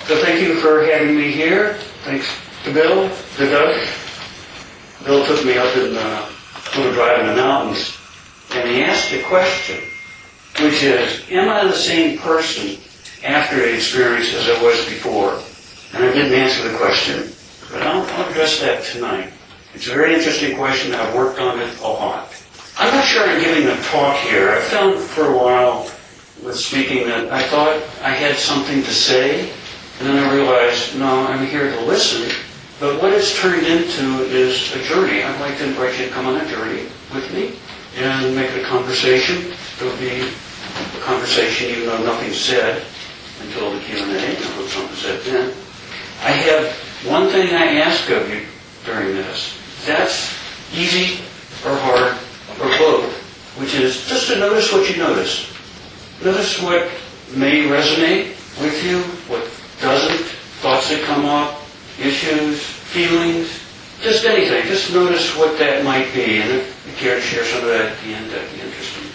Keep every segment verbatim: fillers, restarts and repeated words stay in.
So thank you for having me here. Thanks to Bill, to Doug. Bill took me up in uh, little drive in the mountains, and he asked a question, which is, am I the same person after the experience as I was before? And I didn't answer the question, but I'll, I'll address that tonight. It's a very interesting question. I've worked on it a lot. I'm not sure I'm giving a talk here. I found for a while with speaking that I thought I had something to say, and then I realized, no, I'm here to listen. But what it's turned into is a journey. I'd like to invite you to come on a journey with me and make it a conversation. It'll be a conversation even though nothing's said until the Q and A. I hope something's said then. I have one thing I ask of you during this. That's easy or hard or both, which is just to notice what you notice. Notice what may resonate with you, what doesn't, thoughts that come up, issues, feelings, just anything. Just notice what that might be, and if you care to share some of that at the end, that'd be interesting.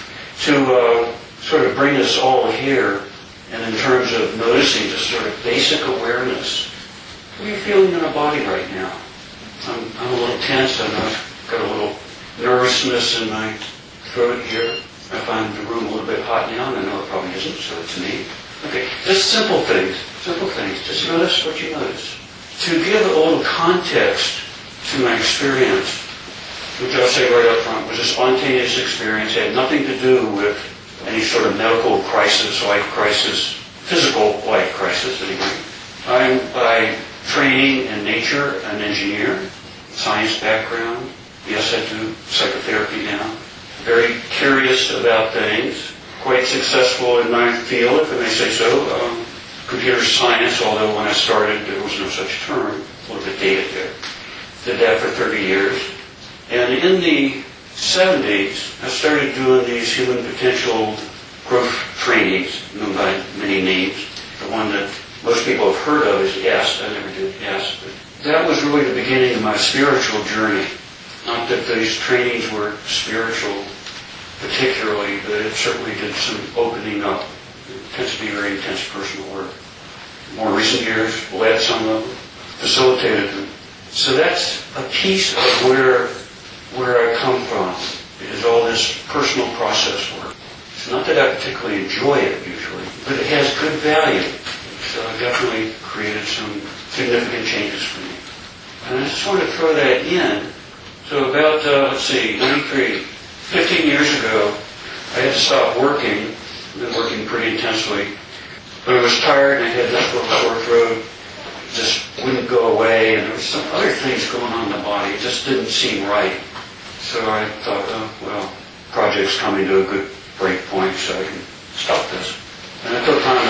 To uh, sort of bring us all here, and in terms of noticing, just sort of basic awareness. What are you feeling in the body right now? I'm, I'm a little tense, and I've got a little nervousness in my throat here. I find the room a little bit hot now, and I know it probably isn't, so it's me. Okay, just simple things, simple things. Just notice what you notice. To give a little context to my experience, which I'll say right up front, was a spontaneous experience. It had nothing to do with any sort of medical crisis, life crisis, physical life crisis, anyway. I'm by training in nature an engineer, science background. Yes, I do psychotherapy now. Very curious about things. Quite successful in my field, if I may say so. Um, computer science, although when I started there was no such term. A little bit dated there. Did that for thirty years. And in the seventies, I started doing these human potential growth trainings, known by many names. The one that most people have heard of is YES. I never did YES. But that was really the beginning of my spiritual journey. Not that these trainings were spiritual particularly, but it certainly did some opening up. It tends to be very intense personal work. More recent years, led some of them, facilitated them. So that's a piece of where where I come from. It is all this personal process work. It's not that I particularly enjoy it usually, but it has good value. So it definitely created some significant changes for me. And I just want to throw that in. So about, uh, let's see, ninety-three, fifteen years ago, I had to stop working. I've been working pretty intensely. But I was tired and I had this little sore throat. It just wouldn't go away, and there were some other things going on in the body. It just didn't seem right. So I thought, oh, well, project's coming to a good break point, so I can stop this. And I took time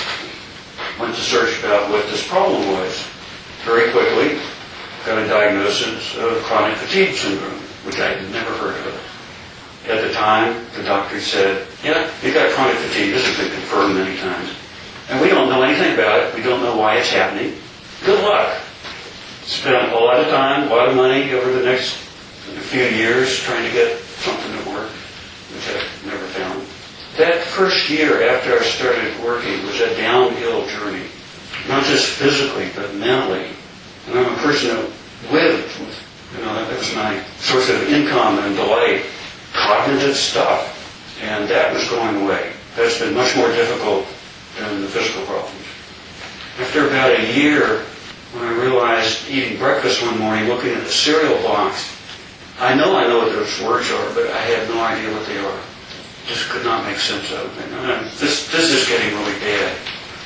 off, went to search about what this problem was. Very quickly, got a diagnosis of chronic fatigue syndrome, which I had never heard of. At the time, the doctor said, yeah, you've got chronic fatigue. This has been confirmed many times. And we don't know anything about it. We don't know why it's happening. Good luck. Spent a lot of time, a lot of money over the next few years trying to get something to work, which I've never found. That first year after I started working was a downhill journey. Not just physically, but mentally. And I'm a person who lived with, you know, that was my source of income and delight. Cognitive stuff. And that was going away. That's been much more difficult than the physical problems. After about a year, when I realized eating breakfast one morning, looking at the cereal box, I know I know what those words are, but I had no idea what they are. Just could not make sense of them. This, this is getting really bad.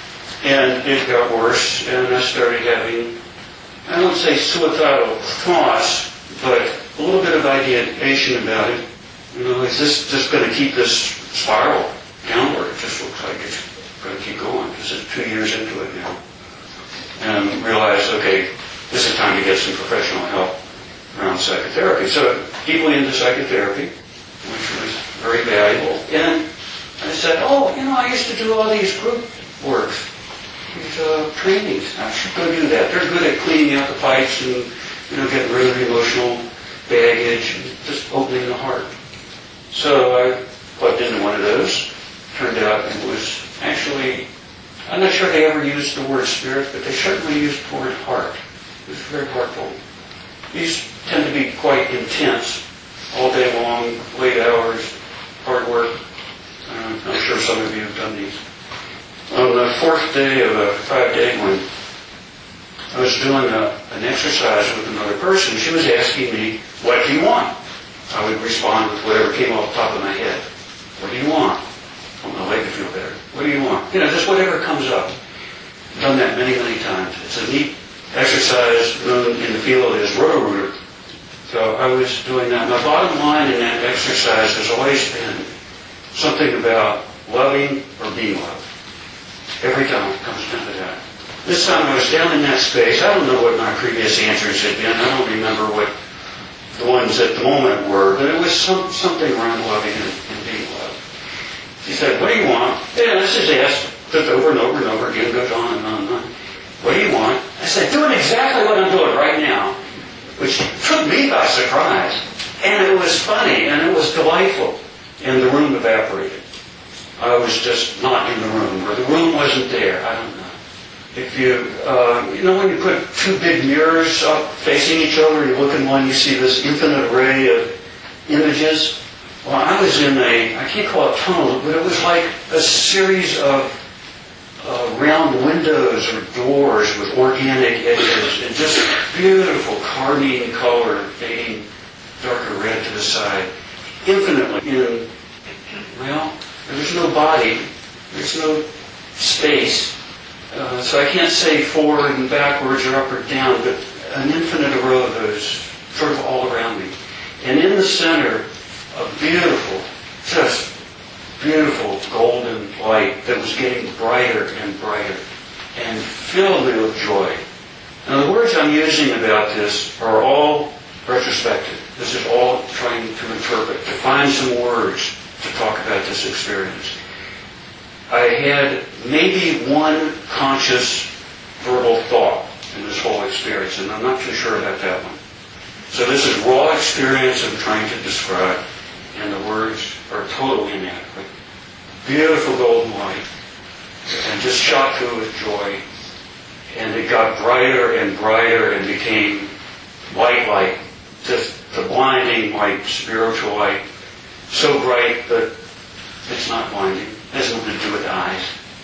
And it got worse, and I started having, I won't say suicidal thoughts, but a little bit of ideation about it. You know, is this just going to keep this spiral downward? It just looks like it's going to keep going, because it's two years into it now. And realized, okay, this is time to get some professional help around psychotherapy. So deeply into psychotherapy, which was very valuable. And I said, oh, you know, I used to do all these group work, these uh, trainings. I should go do that. They're good at cleaning out the pipes and, you know, getting rid of the emotional baggage and just opening the heart. So I plugged into one of those. Turned out it was actually I'm not sure they ever used the word spirit, but they certainly used the word heart. It was very heartful. These tend to be quite intense, all day long, late hours, hard work. Uh, I'm sure some of you have done these. On the fourth day of a five-day one, I was doing a, an exercise with another person. She was asking me, what do you want? I would respond with whatever came off the top of my head. What do you want? I want my leg to feel better. What do you want? You know, just whatever comes up. I've done that many, many times. It's a neat exercise known in the field as Roto-Rooter. So I was doing that. My bottom line in that exercise has always been something about loving or being loved. Every time it comes down to that. This time I was down in that space. I don't know what my previous answers had been. I don't remember what the ones at the moment were, but it was some, something around loving and, and being loved. She said, what do you want? Yeah, this is asked just over and over and over again, goes on and on and on. What do you want? I said, doing exactly what I'm doing right now, which took me by surprise. And it was funny, and it was delightful. And the room evaporated. I was just not in the room, or the room wasn't there. I don't know. If you, uh, you know when you put two big mirrors up facing each other, you look in one, you see this infinite array of images? Well, I was in a, I can't call it tunnel, but it was like a series of uh, round windows or doors with organic edges, and just beautiful carmine color, fading darker red to the side. Infinitely in, well, there's no body, there's no space. Uh, so I can't say forward and backwards or up or down, but an infinite row of those sort of all around me. And in the center, a beautiful, just beautiful golden light that was getting brighter and brighter and filled me with joy. Now the words I'm using about this are all retrospective. This is all trying to interpret, to find some words to talk about this experience. I had maybe one conscious verbal thought in this whole experience, and I'm not too sure about that one. So this is raw experience I'm trying to describe, and the words are totally inadequate. Beautiful golden light, and just shot through with joy, and it got brighter and brighter and became white light, just the blinding white spiritual light, so bright that it's not blinding. It has nothing to do with the eyes.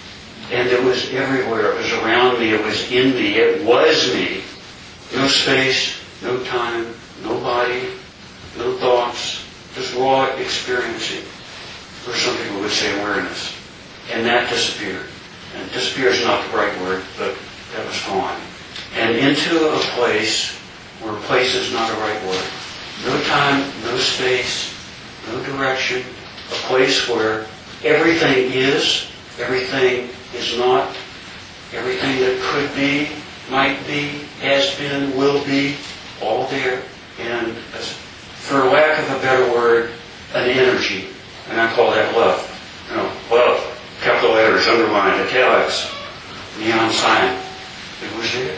And it was everywhere. It was around me. It was in me. It was me. No space, no time, no body, no thoughts, just raw experiencing. Or some people would say awareness. And that disappeared. And disappear is not the right word, but that was gone. And into a place where place is not a right word. No time, no space, no direction. A place where everything is, everything is not, everything that could be, might be, has been, will be, all there. And as, for lack of a better word, an energy. And I call that love. You know, love, capital letters, underlined, italics, neon sign. It was there.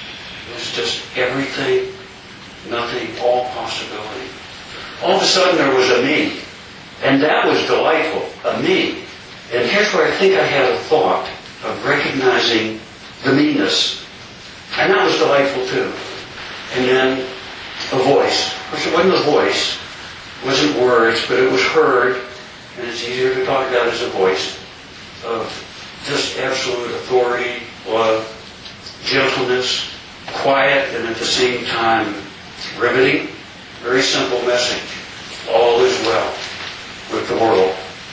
It was just everything, nothing, all possibility. All of a sudden there was a me. And that was delightful, a me. And here's where I think I had a thought of recognizing the meanness. And that was delightful too. And then a voice. Of course, it wasn't a voice. It wasn't words, but it was heard. And it's easier to talk about as a voice of just absolute authority, love, gentleness, quiet, and at the same time riveting. Very simple message. All is well with the world.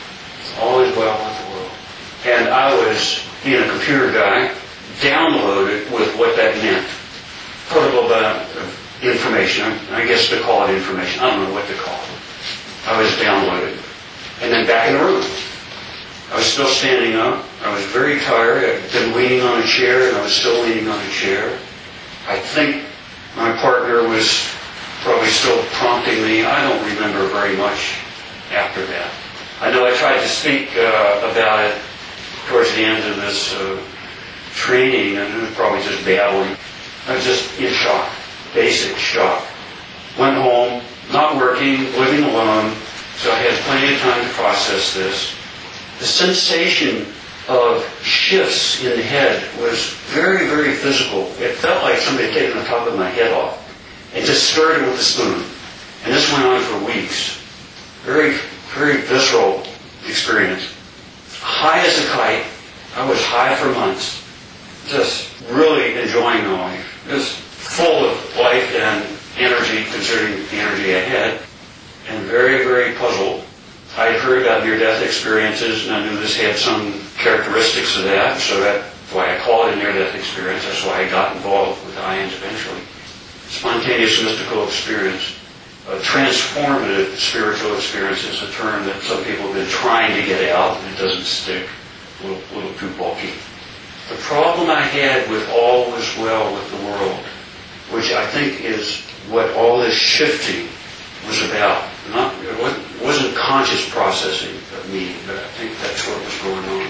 All is well with the world. And I was, being a computer guy, downloaded with what that meant. Portable uh, information. I guess to call it information. I don't know what to call it. I was downloaded. And then back in the room. I was still standing up. I was very tired. I'd been leaning on a chair, and I was still leaning on a chair. I think my partner was probably still prompting me. I don't remember very much after that. I know I tried to speak uh, about it towards the end of this uh, training, and it was probably just babbling. I was just in shock, basic shock. Went home, not working, living alone, so I had plenty of time to process this. The sensation of shifts in the head was very, very physical. It felt like somebody had taken the top of my head off and just stirred it with a spoon. And this went on for weeks. Very, very visceral experience. High as a kite. I was high for months. Just really enjoying life. Just full of life and energy, considering the energy I had. And very, very puzzled. I had heard about near-death experiences, and I knew this had some characteristics of that, so that's why I call it a near-death experience. That's why I got involved with I A N S eventually. Spontaneous mystical experience. A transformative spiritual experience is a term that some people have been trying to get out, and it doesn't stick. A little, little too bulky. The problem I had with all was well with the world, which I think is what all this shifting was about. Not, it wasn't conscious processing of me, but I think that's what was going on.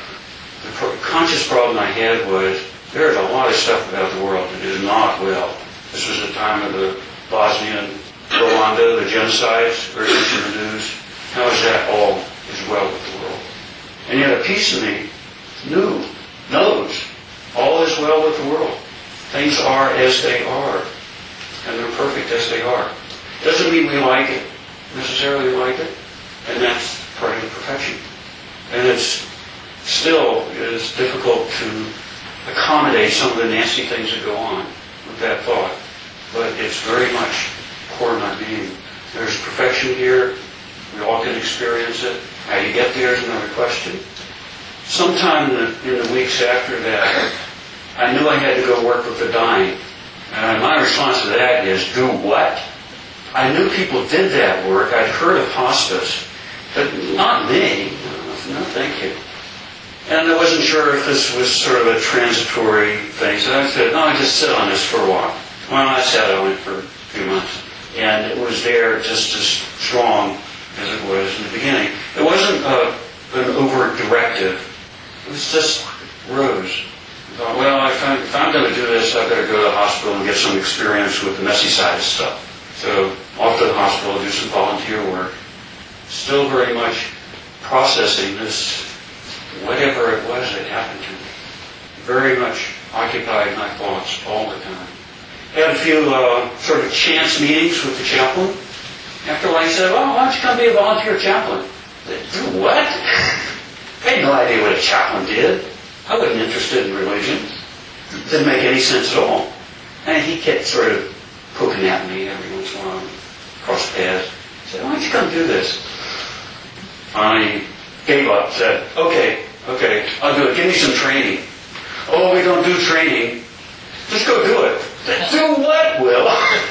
The pro- conscious problem I had was there's a lot of stuff about the world that is not well. This was the time of the Bosnian, Rwanda, the genocides, very much in the news. How is that all is well with the world? And yet a piece of me knew, knows, all is well with the world. Things are as they are, and they're perfect as they are. Doesn't mean we like it, necessarily like it, and that's part of the perfection. And it's still it is difficult to accommodate some of the nasty things that go on with that thought, but it's very much core of my being. There's perfection here. We all can experience it. How you get there is another question. Sometime in the, in the weeks after that, I knew I had to go work with the dying. And my response to that is, do what? I knew people did that work. I'd heard of hospice, but not me. No, thank you. And I wasn't sure if this was sort of a transitory thing. So I said, no, I just sit on this for a while. Well, I sat on it for a few months. And it was there just as strong as it was in the beginning. It wasn't a, an overt directive. It was just rose. I thought, well, if I'm, if I'm going to do this, I better go to the hospital and get some experience with the messy side of stuff. So off to the hospital, do some volunteer work. Still very much processing this, whatever it was that happened to me. Very much occupied my thoughts all the time. Had a few uh, sort of chance meetings with the chaplain. After I said, well, why don't you come be a volunteer chaplain? I said, do what? I had no idea what a chaplain did. I wasn't interested in religion. It didn't make any sense at all. And he kept sort of poking at me every once in a while, cross paths. I said, why don't you come do this? Finally gave up, said, okay, okay, I'll do it. Give me some training. Oh, we don't do training. Just go do it. Said, do what, Will?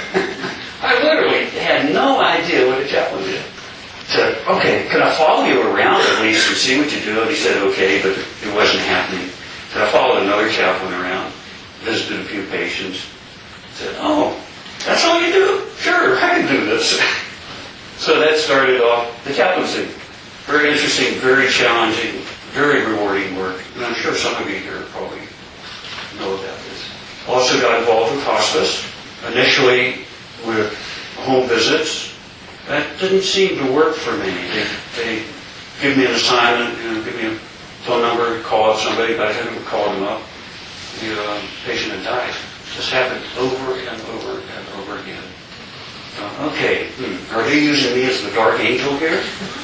I literally had no idea what a chaplain did. Said, okay, can I follow you around at least and see what you do? And he said, okay, but it wasn't happening. So I followed another chaplain around, visited a few patients. Said, oh, that's all you do? Sure, I can do this. So that started off the chaplaincy. Very interesting, very challenging, very rewarding work. And I'm sure some of you here probably know about this. Also got involved with hospice, initially with home visits. That didn't seem to work for me. They, they give me an assignment, you know, give me a phone number, call up somebody. By the time we called them up, the uh, patient had died. This happened over and over and over again. Uh, okay, hmm. Are they using me as the dark angel here?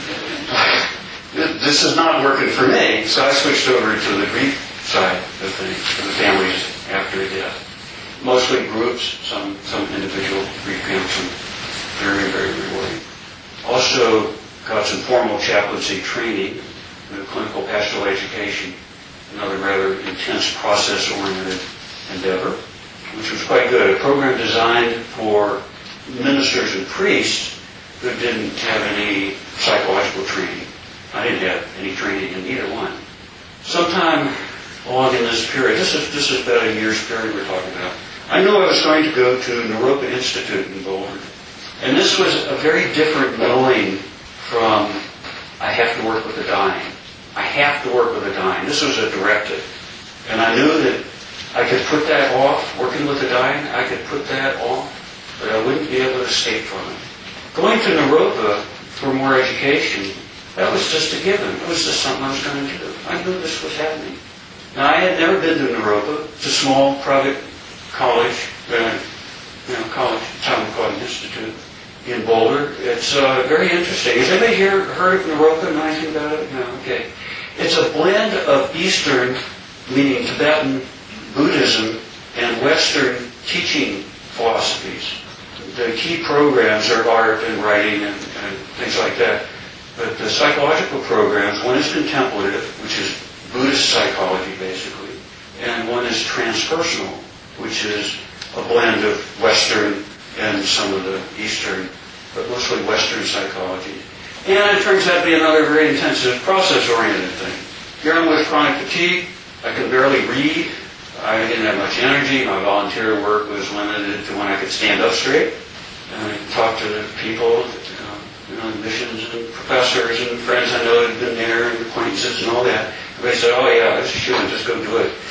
This is not working for me. So I switched over to the grief side of things, for the families after death. Mostly groups, some some individual grief counseling. Very, very rewarding. Also got some formal chaplaincy training with clinical pastoral education, another rather intense process-oriented endeavor, which was quite good. A program designed for ministers and priests who didn't have any psychological training. I didn't have any training in either one. Sometime along in this period, this is this is about a year's period we're talking about, I knew I was going to go to Naropa Institute in Boulder. And this was a very different knowing from, I have to work with the dying. I have to work with the dying. This was a directive. And I knew that I could put that off, working with the dying, I could put that off, but I wouldn't be able to escape from it. Going to Naropa for more education That was just a given. It was just something I was going to do. I knew this was happening. Now, I had never been to Naropa. It's a small private college, uh, you know, college, Talmud Cotton Institute in Boulder. It's uh, very interesting. Has anybody here heard of Naropa? Know anything about it? No, okay. It's a blend of Eastern, meaning Tibetan Buddhism, and Western teaching philosophies. The key programs are art and writing and, and things like that. But the psychological programs, one is contemplative, which is Buddhist psychology basically, and one is transpersonal, which is a blend of Western and some of the Eastern, but mostly Western psychology. And it turns out to be another very intensive process-oriented thing. Here I'm with chronic fatigue. I can barely read. I didn't have much energy. My volunteer work was limited to when I could stand up straight. And I could talk to the people, you know, missions and professors and friends I know that had been there and acquaintances and all that. Everybody said, oh yeah, this is sure, just go do it.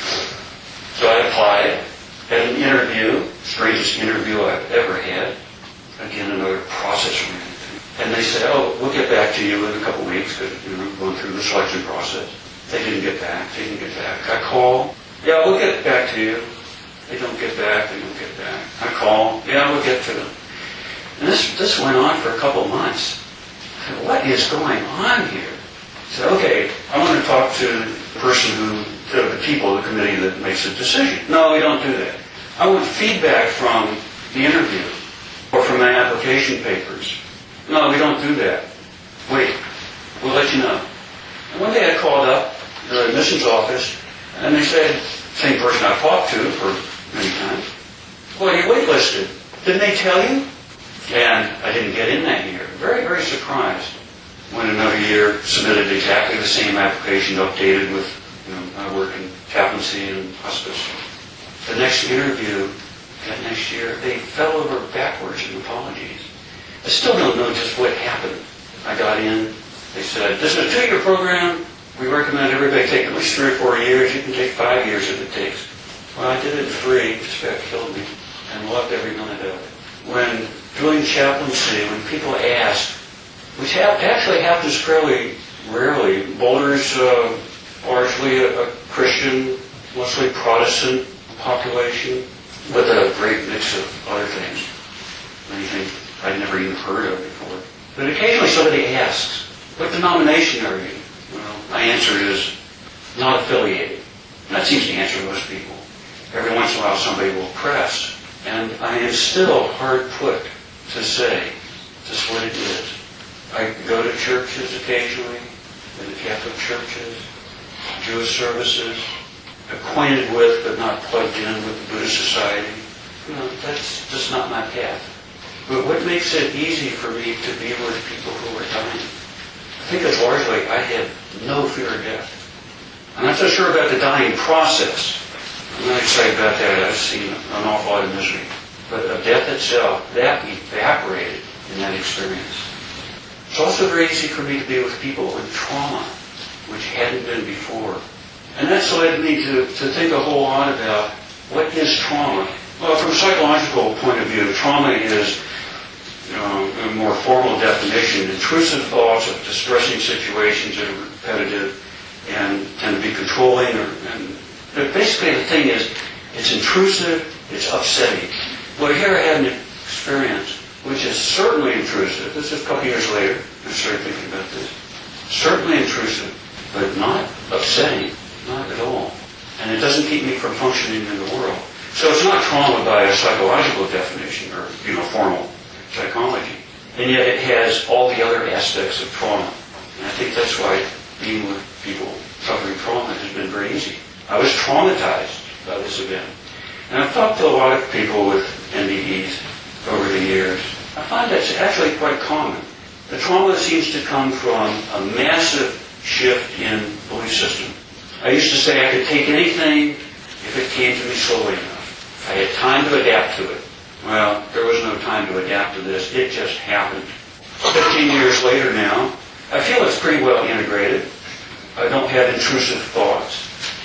So I applied, had an interview, strangest interview I've ever had. Again, another process-oriented thing. And they said, oh, we'll get back to you in a couple weeks, because you know, going through the selection process. They didn't get back, they didn't get back. I call, yeah, we'll get back to you. They don't get back, they don't get back. I call, yeah, we'll get to them. And this this went on for a couple of months. I said, what is going on here? I said, okay, I want to talk to the person who, the, the people, the committee that makes the decision. No, we don't do that. I want feedback from the interview or from my application papers. No, we don't do that. Wait, we'll let you know. And one day I called up the admissions office, and they said, same person I've talked to for many times, well, you're waitlisted. Didn't they tell you? And I didn't get in that year. Very, very surprised. Went another year, submitted exactly the same application, updated with, you know, my work in chaplaincy and hospice. The next interview, that next year, they fell over backwards in apologies. I still don't know just what happened. I got in. They said, this is a two-year program. We recommend everybody take at least three or four years. You can take five years if it takes. Well, I did it in three. Just about killed me. And loved every minute of it. When doing chaplaincy, when people ask, which ha- actually happens fairly rarely, Boulder's uh, largely a, a Christian, mostly Protestant population, with a great mix of other things. Many things I'd never even heard of before. But occasionally somebody asks, what denomination are you? Well, my answer is, not affiliated. And that seems to answer most people. Every once in a while somebody will press. And I am still hard put to say just what it is. I go to churches occasionally, in the Catholic churches, Jewish services, acquainted with but not plugged in with the Buddhist Society. You know, that's just not my path. But what makes it easy for me to be with people who are dying? I think it's largely I have no fear of death. I'm not so sure about the dying process. I'm not excited about that. I've seen an awful lot of misery. But of death itself, that evaporated in that experience. It's also very easy for me to be with people with trauma, which hadn't been before. And that's led me to, to think a whole lot about what is trauma. Well, from a psychological point of view, trauma is, you know, a more formal definition, intrusive thoughts of distressing situations that are repetitive and tend to be controlling. Or, and but basically the thing is, it's intrusive, it's upsetting. Well, here I had an experience which is certainly intrusive. This is a couple years later. I started thinking about this. Certainly intrusive, but not upsetting. Not at all. And it doesn't keep me from functioning in the world. So it's not trauma by a psychological definition or, you know, formal psychology. And yet it has all the other aspects of trauma. And I think that's why being with people suffering trauma has been very easy. I was traumatized by this event. And I've talked to a lot of people with N D Es over the years. I find that's actually quite common. The trauma seems to come from a massive shift in belief system. I used to say I could take anything if it came to me slowly enough. I had time to adapt to it. Well, there was no time to adapt to this. It just happened. Fifteen years later now, I feel it's pretty well integrated. I don't have intrusive thoughts.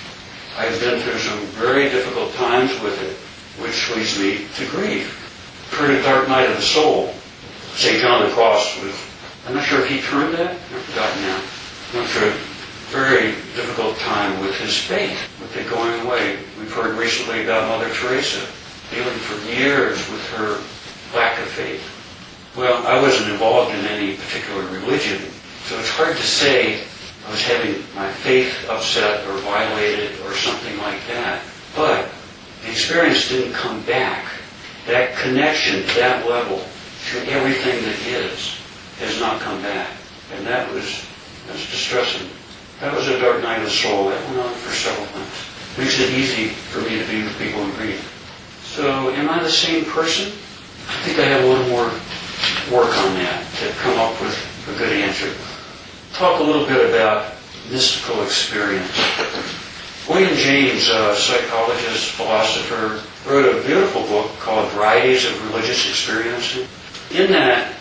I've been through some very difficult times with it, which leads me to grief. Pretty dark night of the soul. Saint John of the Cross was I'm not sure if he turned that. I've forgotten now. Went through a very difficult time with his faith, with it going away. We've heard recently about Mother Teresa, dealing for years with her lack of faith. Well, I wasn't involved in any particular religion, so it's hard to say I was having my faith upset or violated or something like that. But the experience didn't come back. That connection to that level, to everything that is, has not come back. And that was, that was distressing. That was a dark night of the soul. That went on for several months. Makes it easy for me to be with people in grief. So, am I the same person? I think I have a little more work on that to come up with a good answer. Talk a little bit about mystical experience. William James, a psychologist, philosopher, wrote a beautiful book called Varieties of Religious Experience. In that,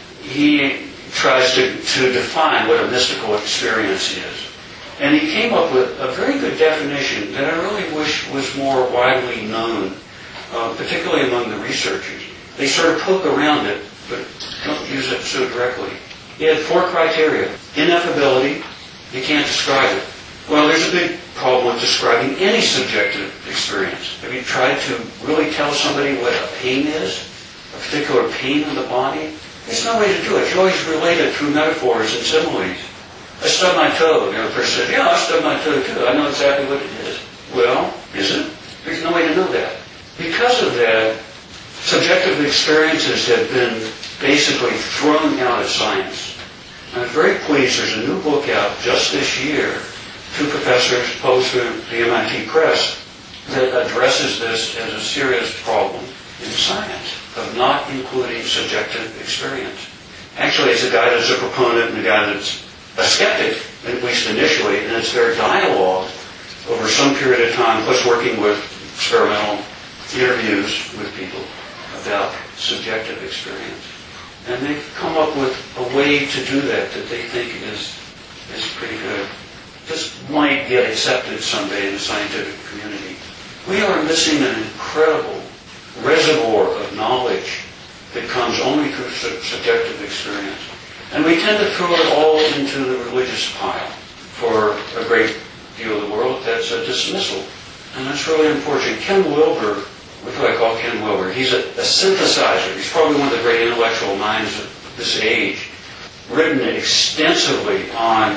he tries to, to define what a mystical experience is. And he came up with a very good definition that I really wish was more widely known, uh, particularly among the researchers. They sort of poke around it, but don't use it so directly. He had four criteria. Ineffability, you can't describe it. Well, there's a big problem with describing any subjective experience. Have you tried to really tell somebody what a pain is? A particular pain in the body? There's no way to do it. You always relate it through metaphors and similes. I stubbed my toe. The other person said, yeah, I stubbed my toe too. I know exactly what it is. Well, is it? There's no way to know that. Because of that, subjective experiences have been basically thrown out of science. I'm very pleased there's a new book out just this year, two professors published through the M I T Press, that addresses this as a serious problem in science of not including subjective experience. Actually, it's a guy that's a proponent and a guy that's a skeptic, at least initially, and it's their dialogue over some period of time, plus working with experimental interviews with people about subjective experience. And they've come up with a way to do that that they think is is pretty good. This might get accepted someday in the scientific community. We are missing an incredible reservoir of knowledge that comes only through su- subjective experience. And we tend to throw it all into the religious pile. For a great deal of the world, that's a dismissal. And that's really unfortunate. Ken Wilber, what do I call Ken Wilber? He's a, a synthesizer. He's probably one of the great intellectual minds of this age. Written extensively on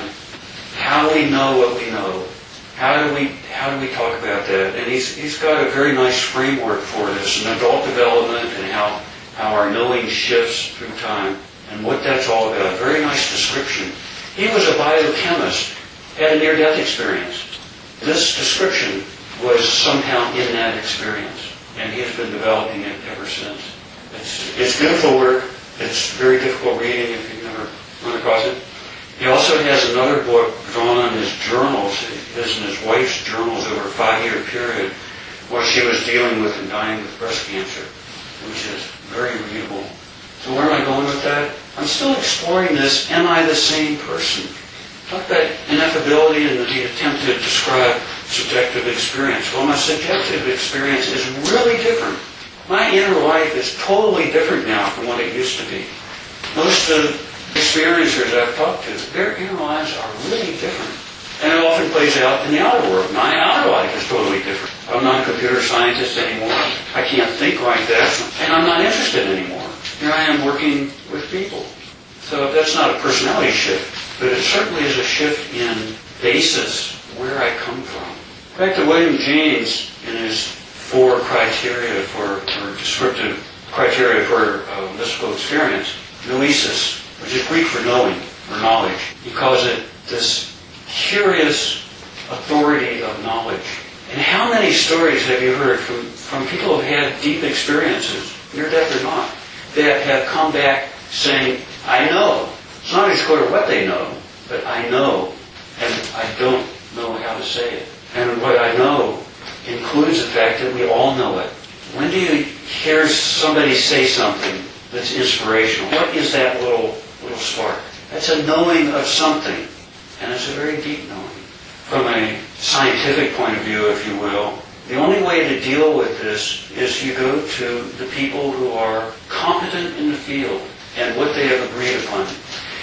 how we know what we know. How do we how do we talk about that? And he's he's got a very nice framework for this, and adult development and how, how our knowing shifts through time. And what that's all about. Very nice description. He was a biochemist, had a near-death experience. This description was somehow in that experience, and he has been developing it ever since. It's, it's beautiful work. It's very difficult reading if you've never run across it. He also has another book drawn on his journals, his and his wife's journals over a five-year period, while she was dealing with and dying with breast cancer, which is very readable. So where am I going with that? I'm still exploring this, am I the same person? Talk about ineffability and the attempt to describe subjective experience. Well, my subjective experience is really different. My inner life is totally different now from what it used to be. Most of the experiencers I've talked to, their inner lives are really different. And it often plays out in the outer world. My outer life is totally different. I'm not a computer scientist anymore. I can't think like that. And I'm not interested anymore. Here I am working with people. So that's not a personality shift, but it certainly is a shift in basis, where I come from. Back to William James in his four criteria for, or descriptive criteria for uh, mystical experience. Noesis, which is Greek for knowing, or knowledge. He calls it this curious authority of knowledge. And how many stories have you heard from, from people who have had deep experiences, near death or not, that have come back saying, I know. It's not always clear what they know, but I know, and I don't know how to say it. And what I know includes the fact that we all know it. When do you hear somebody say something that's inspirational? What is that little little spark? That's a knowing of something, and it's a very deep knowing. From a scientific point of view, if you will, the only way to deal with this is you go to the people who are competent in the field and what they have agreed upon.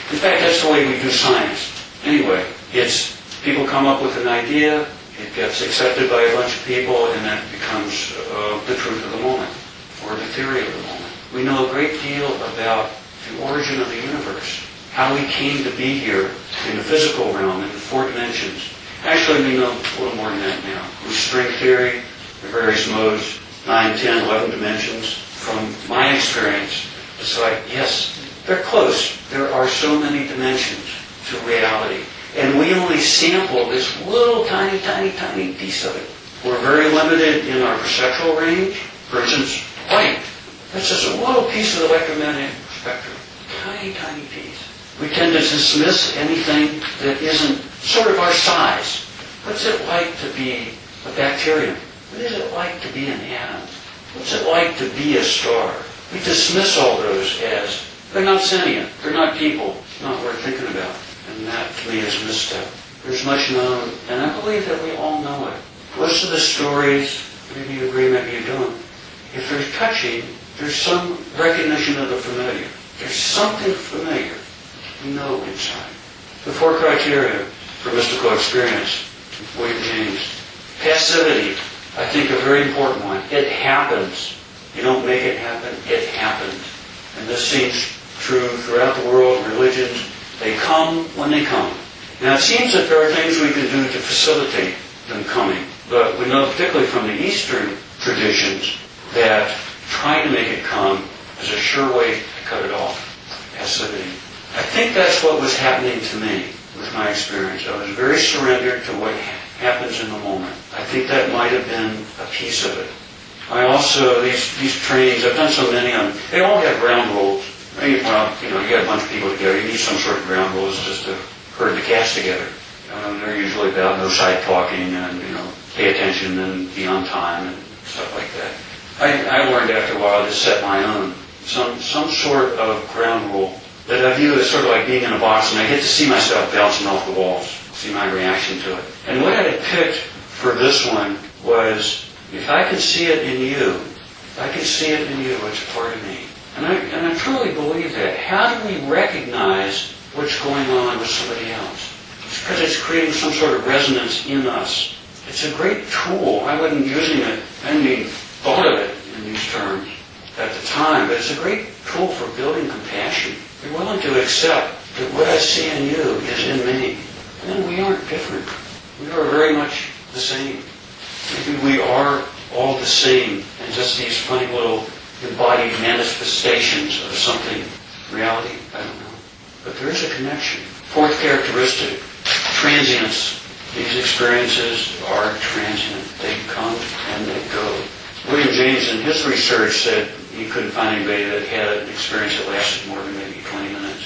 In fact, that's the way we do science. Anyway, it's people come up with an idea, it gets accepted by a bunch of people, and that becomes uh, the truth of the moment, or the theory of the moment. We know a great deal about the origin of the universe, how we came to be here in the physical realm, in the four dimensions. Actually, we know a little more than that now. With string theory, the various modes, nine, ten, eleven dimensions. From my experience, it's like, yes, they're close. There are so many dimensions to reality. And we only sample this little tiny, tiny, tiny piece of it. We're very limited in our perceptual range. For instance, light. That's just a little piece of the electromagnetic spectrum. Tiny, tiny piece. We tend to dismiss anything that isn't sort of our size. What's it like to be a bacterium? What is it like to be an atom? What's it like to be a star? We dismiss all those as, they're not sentient, they're not people, not worth thinking about. And that, to me, is a misstep. There's much known, and I believe that we all know it. Most of the stories, maybe you agree, maybe you don't, if they're touching, there's some recognition of the familiar. There's something familiar we know inside. The four criteria for mystical experience, William James. Passivity, I think a very important one. It happens. You don't make it happen, it happens. And this seems true throughout the world, religions. They come when they come. Now it seems that there are things we can do to facilitate them coming. But we know particularly from the Eastern traditions that trying to make it come is a sure way to cut it off. Passivity. I think that's what was happening to me with my experience. I was very surrendered to what happens in the moment. I think that might have been a piece of it. I also, these these trainings, I've done so many of them, they all have ground rules. Well, you know, you get a bunch of people together, you need some sort of ground rules just to herd the cats together. Um, they're usually about no side talking and, you know, pay attention and be on time and stuff like that. I, I learned after a while to set my own, some some sort of ground rule that I view as sort of like being in a box, and I get to see myself bouncing off the walls, see my reaction to it. And what I had picked for this one was, if I can see it in you, if I can see it in you, it's a part of me. And I, and I truly believe that. How do we recognize what's going on with somebody else? It's because it's creating some sort of resonance in us. It's a great tool. I wasn't using it, I didn't even thought of it in these terms at the time, but it's a great tool for building compassion. You're willing to accept that what I see in you is in me. And we aren't different. We are very much the same. Maybe we are all the same, and just these funny little embodied manifestations of something. Reality? I don't know. But there is a connection. Fourth characteristic, transience. These experiences are transient. They come and they go. William James in his research said he couldn't find anybody that had an experience that lasted more than maybe twenty minutes.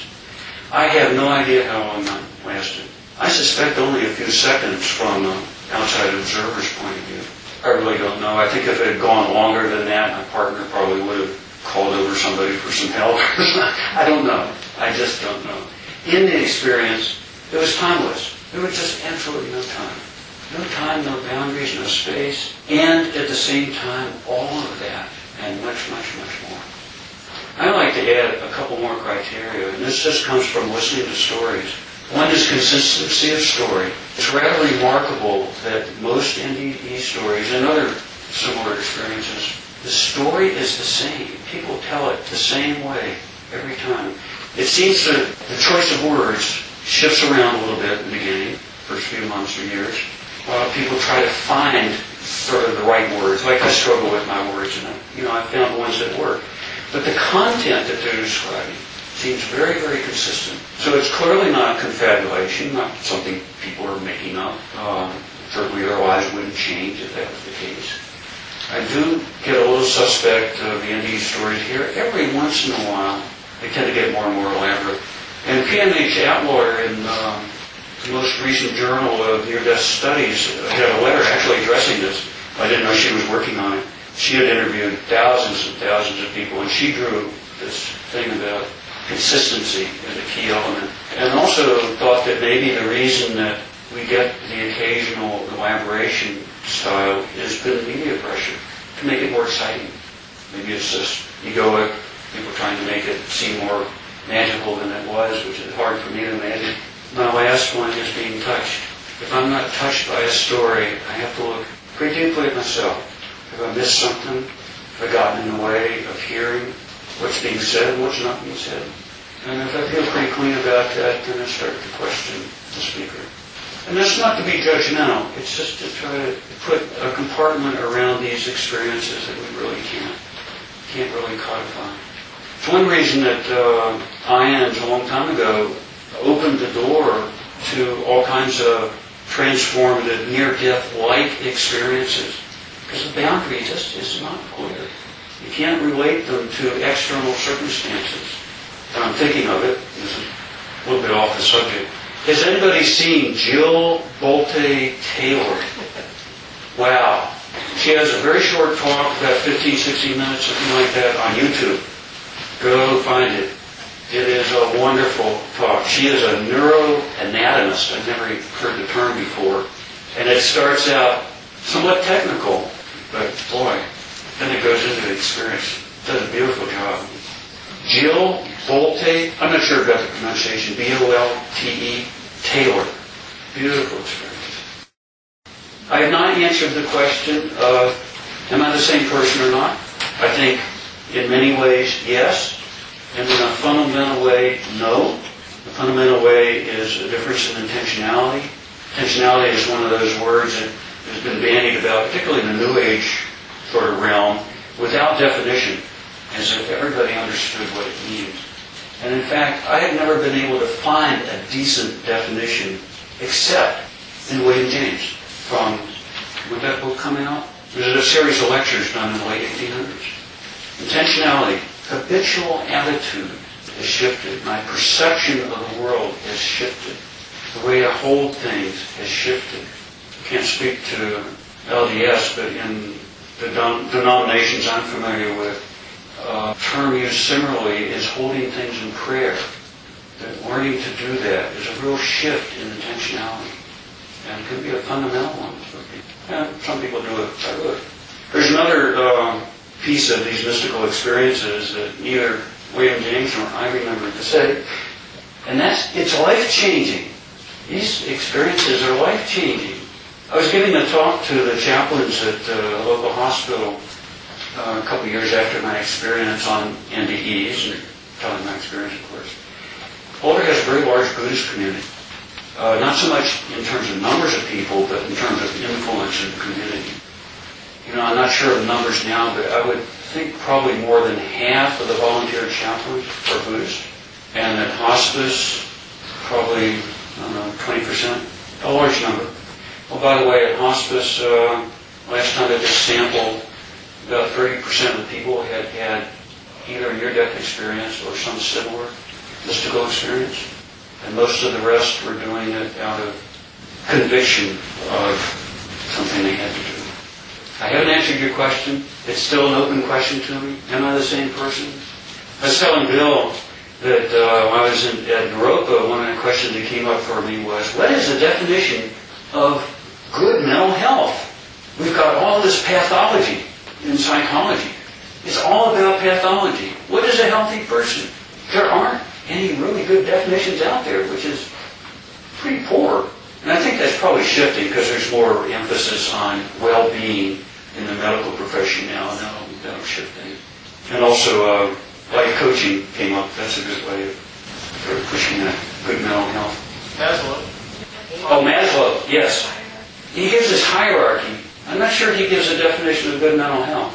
I have no idea how long mine lasted. I suspect only a few seconds from an outside observer's point of view. I really don't know. I think if it had gone longer than that, my partner probably would have called over somebody for some help. I don't know. I just don't know. In the experience, it was timeless. There was just absolutely no time. No time, no boundaries, no space. And at the same time, all of that and much, much, much more. I like to add a couple more criteria, and this just comes from listening to stories. One is consistency of story. It's rather remarkable that most N D E stories and other similar experiences, the story is the same. People tell it the same way every time. It seems that the choice of words shifts around a little bit in the beginning, first few months or years, while people try to find sort of the right words. Like I struggle with my words, and I, you know, I found the ones that work. But the content that they're describing seems very, very consistent. So it's clearly not confabulation, not something people are making up. Um, certainly their lives wouldn't change if that was the case. I do get a little suspect of the N D E stories here. Every once in a while, they tend to get more and more elaborate. And P M H Atwater, in um, the most recent journal of near-death studies, had a letter actually addressing this. I didn't know she was working on it. She had interviewed thousands and thousands of people, and she drew this thing about consistency as a key element. And also thought that maybe the reason that we get the occasional elaboration style is been media pressure to make it more exciting. Maybe it's just egoic, people trying to make it seem more magical than it was, which is hard for me to imagine. My last one is being touched. If I'm not touched by a story, I have to look pretty deeply at myself. Have I missed something? Have I gotten in the way of hearing what's being said and what's not being said? And if I feel pretty clean about that, then I start to question the speaker. And that's not to be judgmental. It's just to try to put a compartment around these experiences that we really can't, can't really codify. It's one reason that uh, I A N S a long time ago opened the door to all kinds of transformative, near-death-like experiences. Because the boundary just is not clear. You can't relate them to external circumstances. And I'm thinking of it, this is a little bit off the subject. Has anybody seen Jill Bolte Taylor? Wow. She has a very short talk, about fifteen, sixteen minutes, something like that, on YouTube. Go find it. It is a wonderful talk. She is a neuroanatomist. I've never heard the term before. And it starts out somewhat technical, but boy, then it goes into the experience. Does a beautiful job. Jill Bolte, I'm not sure about the pronunciation, B O L T E, Taylor. Beautiful experience. I have not answered the question of, am I the same person or not? I think in many ways, yes. And in a fundamental way, no. The fundamental way is a difference in intentionality. Intentionality is one of those words that has been bandied about, particularly in the New Age sort of realm, without definition, as if everybody understood what it means. And in fact, I have never been able to find a decent definition except in William James. From, when did that book come out? There's a series of lectures done in the late eighteen hundreds. Intentionality. Habitual attitude has shifted. My perception of the world has shifted. The way I hold things has shifted. I can't speak to L D S, but in the den- denominations I'm familiar with, a term used similarly is holding things in prayer. That learning to do that is a real shift in intentionality. And it can be a fundamental one for people. And some people do it by rote. There's another uh, piece of these mystical experiences that neither William James nor I remember to say, and that's, it's life-changing. These experiences are life-changing. I was giving a talk to the chaplains at a local hospital uh, a couple years after my experience on N D Es, and telling my experience, of course. Boulder has a very large Buddhist community. Uh, not so much in terms of numbers of people, but in terms of influence in the community. You know, I'm not sure of the numbers now, but I would think probably more than half of the volunteer chaplains are Buddhist. And at hospice, probably, I don't know, twenty percent. A large number. Well, by the way, at hospice, uh, last time I did a sample, about thirty percent of the people had had either a near-death experience or some similar mystical experience. And most of the rest were doing it out of conviction of something they had to do. I haven't answered your question. It's still an open question to me. Am I the same person? I was telling Bill that uh, when I was in, at Naropa, one of the questions that came up for me was, what is the definition of good mental health? We've got all this pathology in psychology. It's all about pathology. What is a healthy person? There aren't any really good definitions out there, which is pretty poor. And I think that's probably shifting because there's more emphasis on well-being in the medical profession now. That'll, that'll shift things. And also, uh, life coaching came up. That's a good way of sort of pushing that good mental health. Maslow. Oh, Maslow, yes. He gives this hierarchy. I'm not sure he gives a definition of good mental health.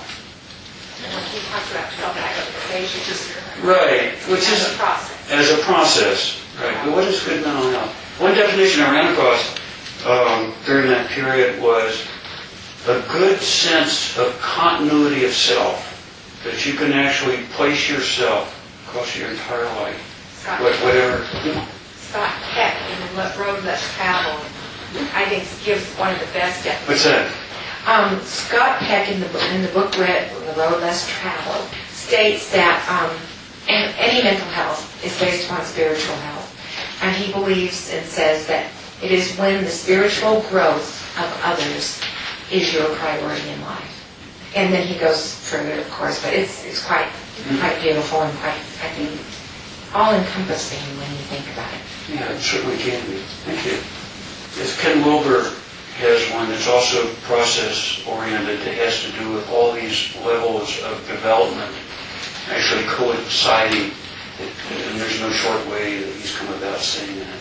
He talks about self-actualization. Right, which as is a process. As a process, right. But what is good mental health? One definition I ran across um, during that period was a good sense of continuity of self, that you can actually place yourself across your entire life, Scott, what, whatever. Scott Peck in The Road Less Traveled, I think gives one of the best definitions. What's that? Um, Scott Peck in the book, in the book read The Road Less Traveled states that um, and any mental health is based upon spiritual health. And he believes and says that it is when the spiritual growth of others is your priority in life. And then he goes further, of course, but it's it's quite quite beautiful and quite, I think, all-encompassing when you think about it. Yeah, it certainly can be. Thank you. Yes, Ken Wilber has one that's also process-oriented that has to do with all these levels of development actually coinciding, and there's no short way that he's come about saying that.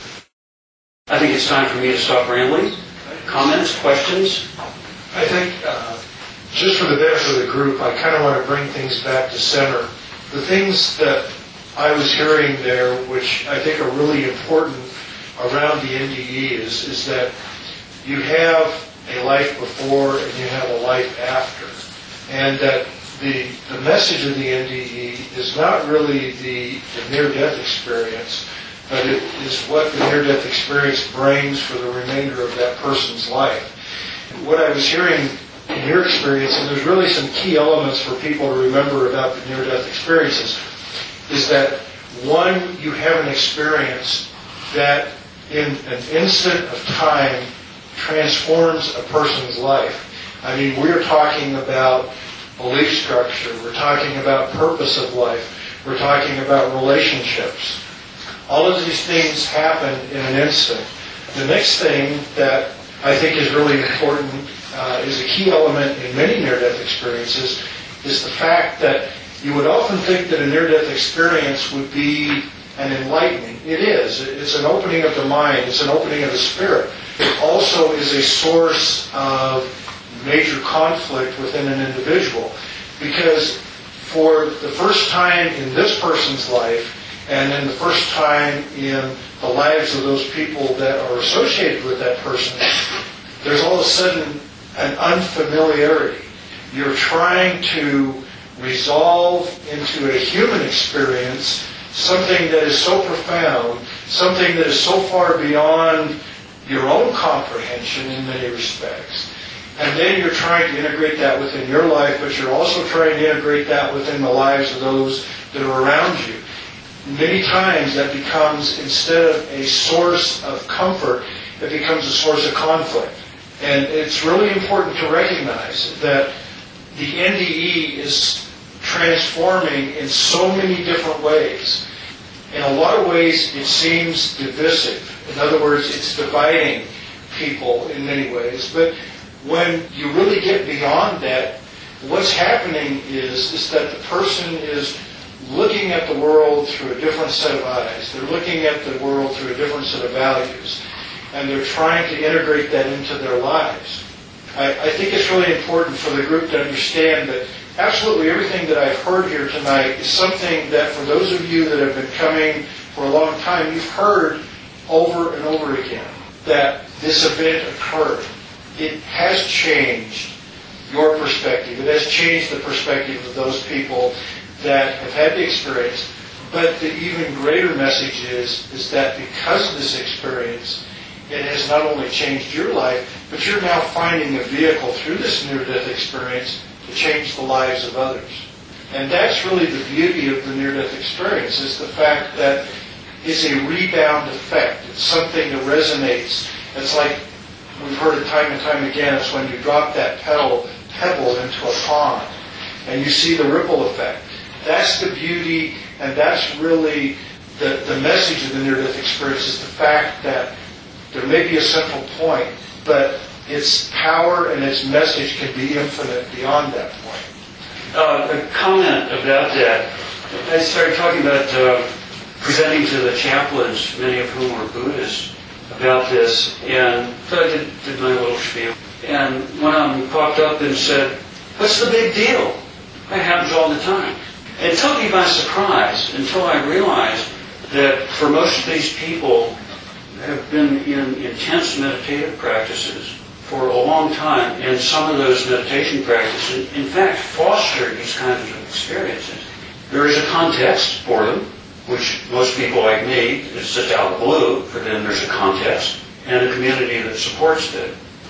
I think it's time for me to stop rambling. Comments, questions? I think, uh, just for the benefit of the group, I kind of want to bring things back to center. The things that I was hearing there, which I think are really important around the N D E, is, is that you have a life before and you have a life after. And that the, the message of the N D E is not really the, the near-death experience, but it is what the near-death experience brings for the remainder of that person's life. What I was hearing in your experience, and there's really some key elements for people to remember about the near-death experiences, is that, one, you have an experience that in an instant of time transforms a person's life. I mean, we're talking about belief structure, we're talking about purpose of life, we're talking about relationships. All of these things happen in an instant. The next thing that I think is really important, uh, is a key element in many near-death experiences, is the fact that you would often think that a near-death experience would be an enlightening. It is. It's an opening of the mind. It's an opening of the spirit. It also is a source of major conflict within an individual. Because for the first time in this person's life, and then the first time in the lives of those people that are associated with that person, there's all of a sudden an unfamiliarity. You're trying to resolve into a human experience something that is so profound, something that is so far beyond your own comprehension in many respects. And then you're trying to integrate that within your life, but you're also trying to integrate that within the lives of those that are around you. Many times that becomes, instead of a source of comfort, it becomes a source of conflict. And it's really important to recognize that the N D E is transforming in so many different ways. In a lot of ways, it seems divisive. In other words, it's dividing people in many ways. But when you really get beyond that, what's happening is, is that the person is looking at the world through a different set of eyes. They're looking at the world through a different set of values. And they're trying to integrate that into their lives. I, I think it's really important for the group to understand that absolutely everything that I've heard here tonight is something that for those of you that have been coming for a long time, you've heard over and over again that this event occurred. It has changed your perspective. It has changed the perspective of those people that have had the experience. But the even greater message is, is that because of this experience, it has not only changed your life, but you're now finding a vehicle through this near-death experience to change the lives of others. And that's really the beauty of the near-death experience, is the fact that it's a rebound effect. It's something that resonates. It's like, we've heard it time and time again, it's when you drop that pebble, pebble into a pond and you see the ripple effect. That's the beauty, and that's really the, the message of the near-death experience, is the fact that there may be a central point, but its power and its message can be infinite beyond that point. Uh, a comment about that. I started talking about uh, presenting to the chaplains, many of whom were Buddhists, about this, and so I did, did my little spiel. And one of them popped up and said, "What's the big deal? That happens all the time." It took me by surprise until I realized that for most of these people have been in intense meditative practices for a long time, and some of those meditation practices, in fact, foster these kinds of experiences. There is a context for them, which most people like me, it's just out of the blue. For them, there's a context and a community that supports it.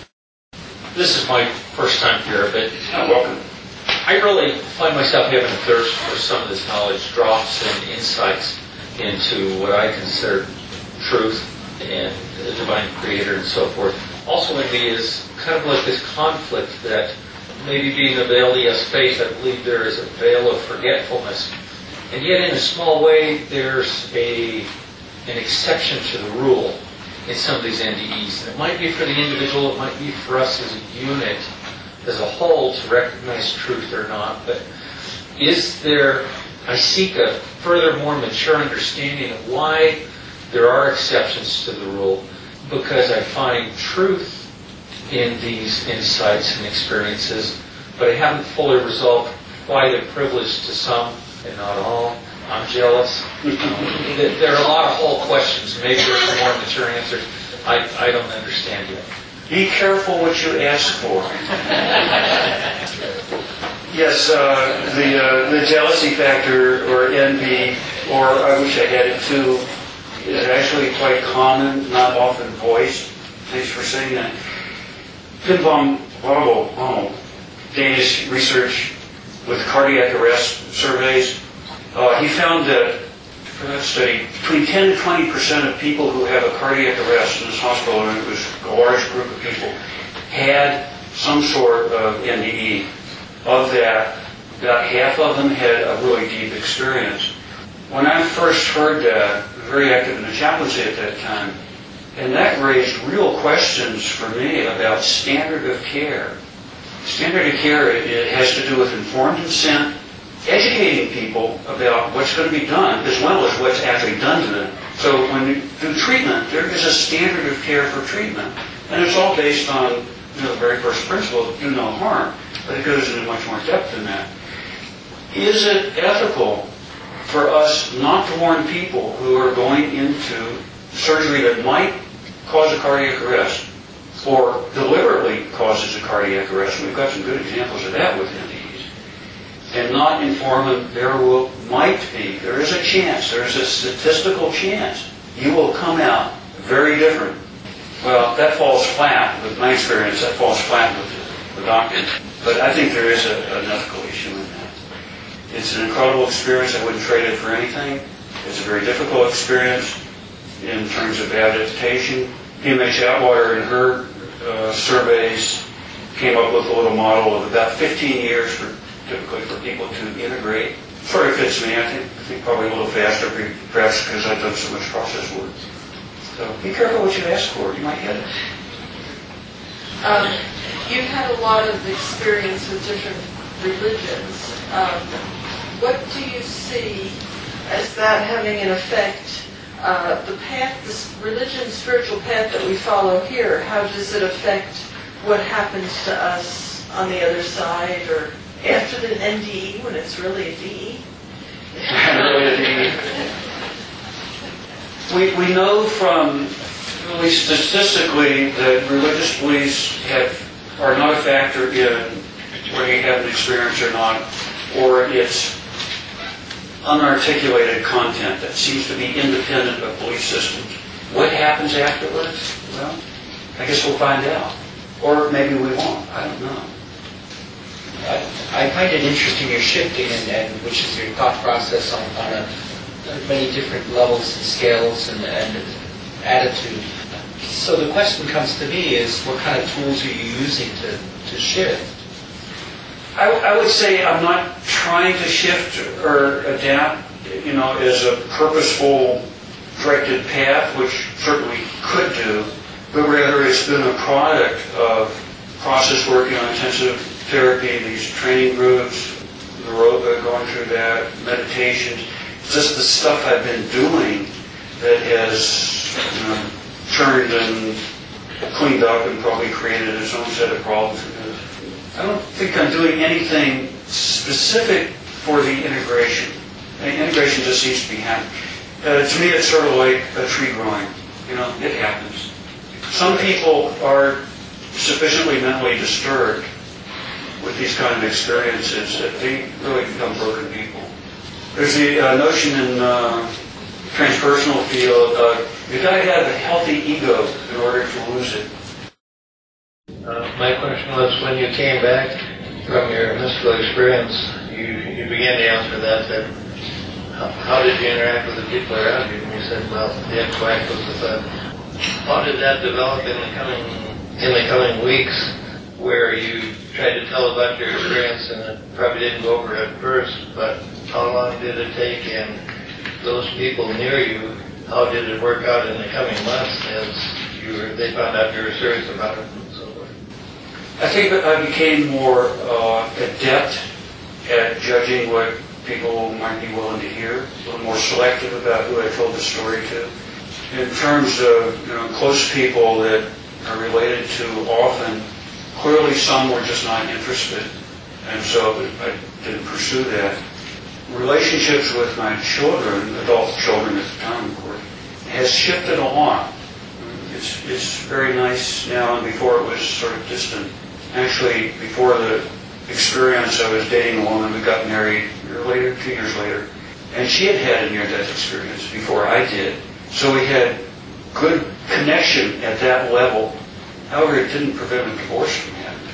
This is my first time here, but You're welcome. I really find myself having a thirst for some of this knowledge, drops and insights into what I consider truth and the divine creator and so forth. Also in me is kind of like this conflict that maybe being a veil, yes, faith, I believe there is a veil of forgetfulness And yet, in a small way, there's a an exception to the rule in some of these N D Es. And it might be for the individual, it might be for us as a unit, as a whole, to recognize truth or not. But is there, I seek a further, more mature understanding of why there are exceptions to the rule, because I find truth in these insights and experiences, but I haven't fully resolved why they're privileged to some and not all. I'm jealous. There are a lot of whole questions. Maybe there's more mature answers. I, I don't understand yet. Be careful what you ask for. Yes, uh, the uh, the jealousy factor or envy, or I wish I had it too, is actually quite common, not often voiced. Thanks for saying that. Pim van Waddel, oh, Danish research with cardiac arrest surveys, uh, he found that, for that study, between ten to twenty percent of people who have a cardiac arrest in this hospital, and it was a large group of people, had some sort of N D E. Of that, about half of them had a really deep experience. When I first heard that, I was very active in the chaplaincy at that time, and that raised real questions for me about standard of care. Standard of care, it has to do with informed consent, educating people about what's going to be done, as well as what's actually done to them. So when you do treatment, there is a standard of care for treatment, and it's all based on, you know, the very first principle, do no harm. But it goes into much more depth than that. Is it ethical for us not to warn people who are going into surgery that might cause a cardiac arrest or deliberately causes a cardiac arrest? We've got some good examples of that with N D Es. And not inform them there will, might be, there is a chance, there is a statistical chance you will come out very different. Well, that falls flat, with my experience, that falls flat with the, the doctor. But I think there is a, an ethical issue in that. It's an incredible experience. I wouldn't trade it for anything. It's a very difficult experience in terms of adaptation. P M H Atwater, in her uh, surveys, came up with a little model of about fifteen years for typically for people to integrate. Sort of fits me. I think, I think probably a little faster, perhaps because I've done so much process work. So be careful what you ask for. You might get it. Um, you've had a lot of experience with different religions. Um, what do you see as that having an effect? Uh, the path, this religion, spiritual path that we follow here, how does it affect what happens to us on the other side or after the N D E when it's really a D E? Really a D E. We, we know from, at least statistically, that religious beliefs have, are not a factor in whether you have an experience or not, or its unarticulated content that seems to be independent of belief systems. What happens afterwards? Well, I guess we'll find out. Or maybe we won't. I don't know. I, I find it interesting you're shifting, and, and which is your thought process on, on a, many different levels and scales and, and attitude. So the question comes to me is, what kind of tools are you using to, to shift? I, I would say I'm not trying to shift or adapt, you know, as a purposeful, directed path, which certainly could do, but rather it's been a product of process work, you know, intensive therapy, these training groups, aerobic, going through that, meditations, just the stuff I've been doing that has, you know, turned and cleaned up and probably created its own set of problems. I don't think I'm doing anything specific for the integration. I mean, integration just seems to be happening. Uh, to me, it's sort of like a tree growing. You know, it happens. Some people are sufficiently mentally disturbed with these kind of experiences that they really become broken people. There's the uh, notion in uh, transpersonal field, uh, you've got to have a healthy ego in order to lose it. Uh, my question was, when you came back from your mystical experience, you, you began to answer that, that how, how did you interact with the people around you? And you said, well, the interact was with them. How did that develop in the coming in the coming weeks, where you tried to tell about your experience, and it probably didn't go over at first, but how long did it take, and those people near you, how did it work out in the coming months as you were, they found out you were serious about it and so forth? I think that I became more uh, adept at judging what people might be willing to hear, a little more selective about who I told the story to. In terms of, you know, close people that are related to often, clearly some were just not interested, and so I didn't pursue that. Relationships with my children, adult children at the time, of course, has shifted a lot. It's, it's very nice now, and before it was sort of distant. Actually, before the experience, I was dating a woman. We got married a year later, two years later, and she had had a near-death experience before I did. So we had good connection at that level. However, it didn't prevent a divorce from happening.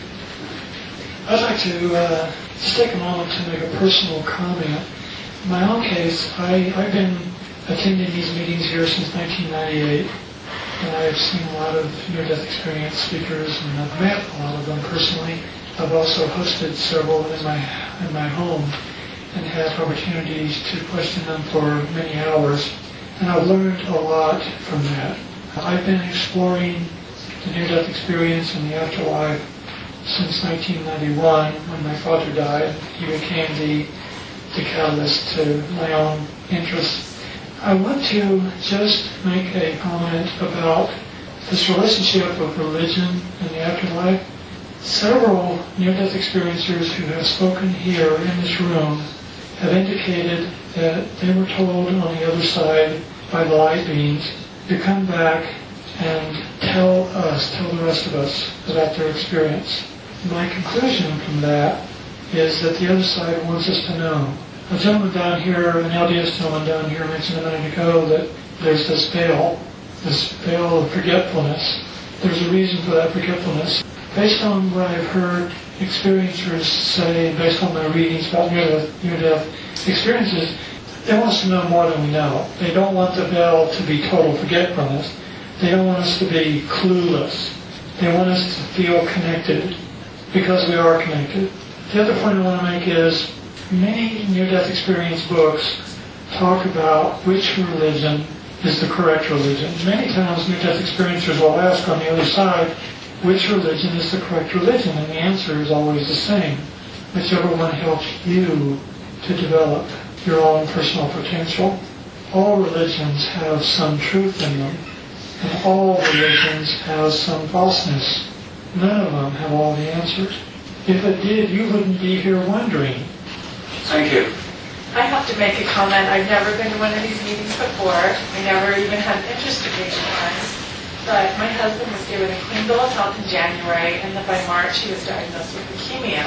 I'd like to uh, just take a moment to make a personal comment. In my own case, I, I've been attending these meetings here since nineteen ninety-eight, and I've seen a lot of near-death experience speakers, and I've met a lot of them personally. I've also hosted several in my in my home and had opportunities to question them for many hours, and I've learned a lot from that. I've been exploring the near-death experience and the afterlife since nineteen ninety-one, when my father died. He became the, the catalyst to my own interests. I want to just make a comment about this relationship of religion and the afterlife. Several near-death experiencers who have spoken here in this room have indicated that they were told on the other side by the light beings to come back and tell us, tell the rest of us about their experience. My conclusion from that is that the other side wants us to know. A gentleman down here, an L D S gentleman down here mentioned a minute ago that there's this veil, this veil of forgetfulness. There's a reason for that forgetfulness. Based on what I've heard experiencers say, based on my readings about near-death, near-death experiences, they want us to know more than we know. They don't want the veil to be total forgetfulness. They don't want us to be clueless. They want us to feel connected, because we are connected. The other point I want to make is many near-death experience books talk about which religion is the correct religion. Many times near-death experiencers will ask on the other side, which religion is the correct religion? And the answer is always the same. Whichever one helps you to develop your own personal potential. All religions have some truth in them, and all religions have some falseness. None of them have all the answers. If it did, you wouldn't be here wondering. Thank you. I have to make a comment. I've never been to one of these meetings before. I never even had an interest in being in one. But my husband was given a clean bill of health in January, and then by March he was diagnosed with leukemia.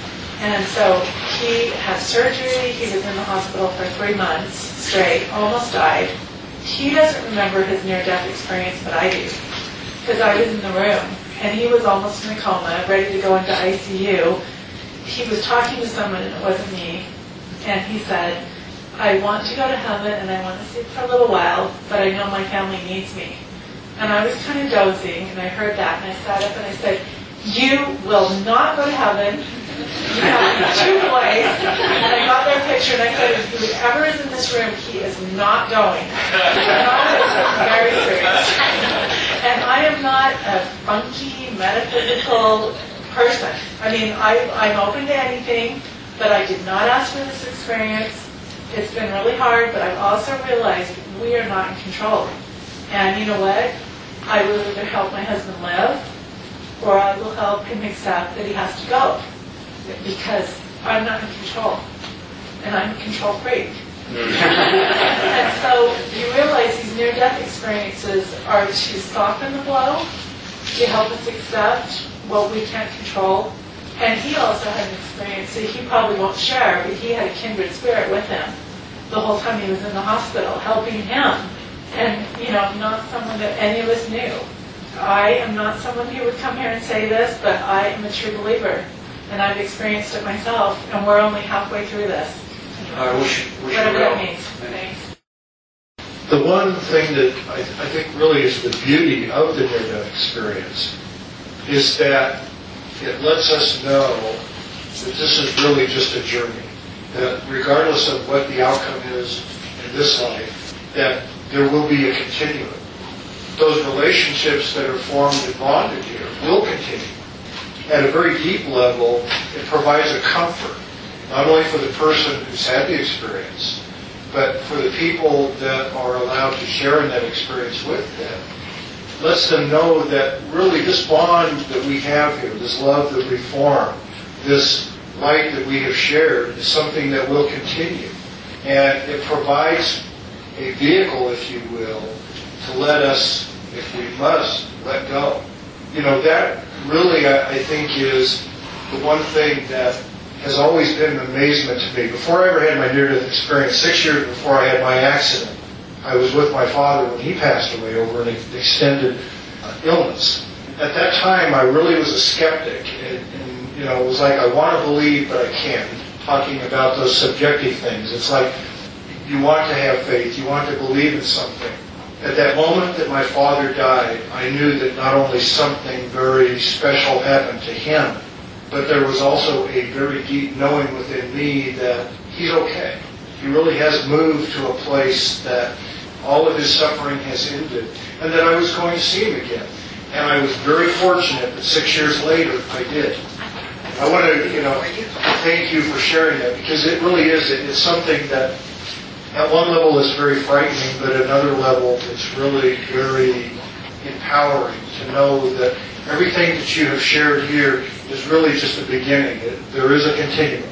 And so he had surgery. He was in the hospital for three months straight, almost died. He doesn't remember his near-death experience, but I do, because I was in the room. And he was almost in a coma, ready to go into I C U. He was talking to someone, and it wasn't me. And he said, I want to go to heaven, and I want to sleep for a little while, but I know my family needs me. And I was kind of dozing, and I heard that, and I sat up and I said, you will not go to heaven. You have two boys. And I got their picture, and I said, whoever is in this room, he is not going. And I was very serious. And I am not a funky, metaphysical person. I mean, I, I'm open to anything, but I did not ask for this experience. It's been really hard, but I've also realized we are not in control. And you know what? I will either help my husband live, or I will help him accept that he has to go. Because I'm not in control. And I'm a control freak. And so you realize these near-death experiences are to soften the blow, to help us accept what we can't control. And he also had an experience that he probably won't share, but he had a kindred spirit with him the whole time he was in the hospital, helping him. And, you know, not someone that any of us knew. I am not someone who would come here and say this, but I am a true believer. And I've experienced it myself, and we're only halfway through this. I wish, wish Whatever you well. that means. Thanks. The one thing that I, I think really is the beauty of the near-death experience is that it lets us know that this is really just a journey. That regardless of what the outcome is in this life, that there will be a continuum. Those relationships that are formed and bonded here will continue. At a very deep level, it provides a comfort, not only for the person who's had the experience, but for the people that are allowed to share in that experience with them. Lets them know that really this bond that we have here, this love that we form, this light that we have shared is something that will continue. And it provides a vehicle, if you will, to let us, if we must, let go. You know, that really, I, I think, is the one thing that has always been an amazement to me. Before I ever had my near-death experience, six years before I had my accident, I was with my father when he passed away over an extended uh, illness. At that time, I really was a skeptic. And, and, you know, it was like, I want to believe, but I can't. Talking about those subjective things. It's like, you want to have faith. You want to believe in something. At that moment that my father died, I knew that not only something very special happened to him, but there was also a very deep knowing within me that he's okay. He really has moved to a place that all of his suffering has ended, and that I was going to see him again. And I was very fortunate that six years later, I did. I want to, you know, thank you for sharing that, because it really is, it's something that at one level is very frightening, but at another level it's really very empowering to know that everything that you have shared here is really just the beginning. It, there is a continuum.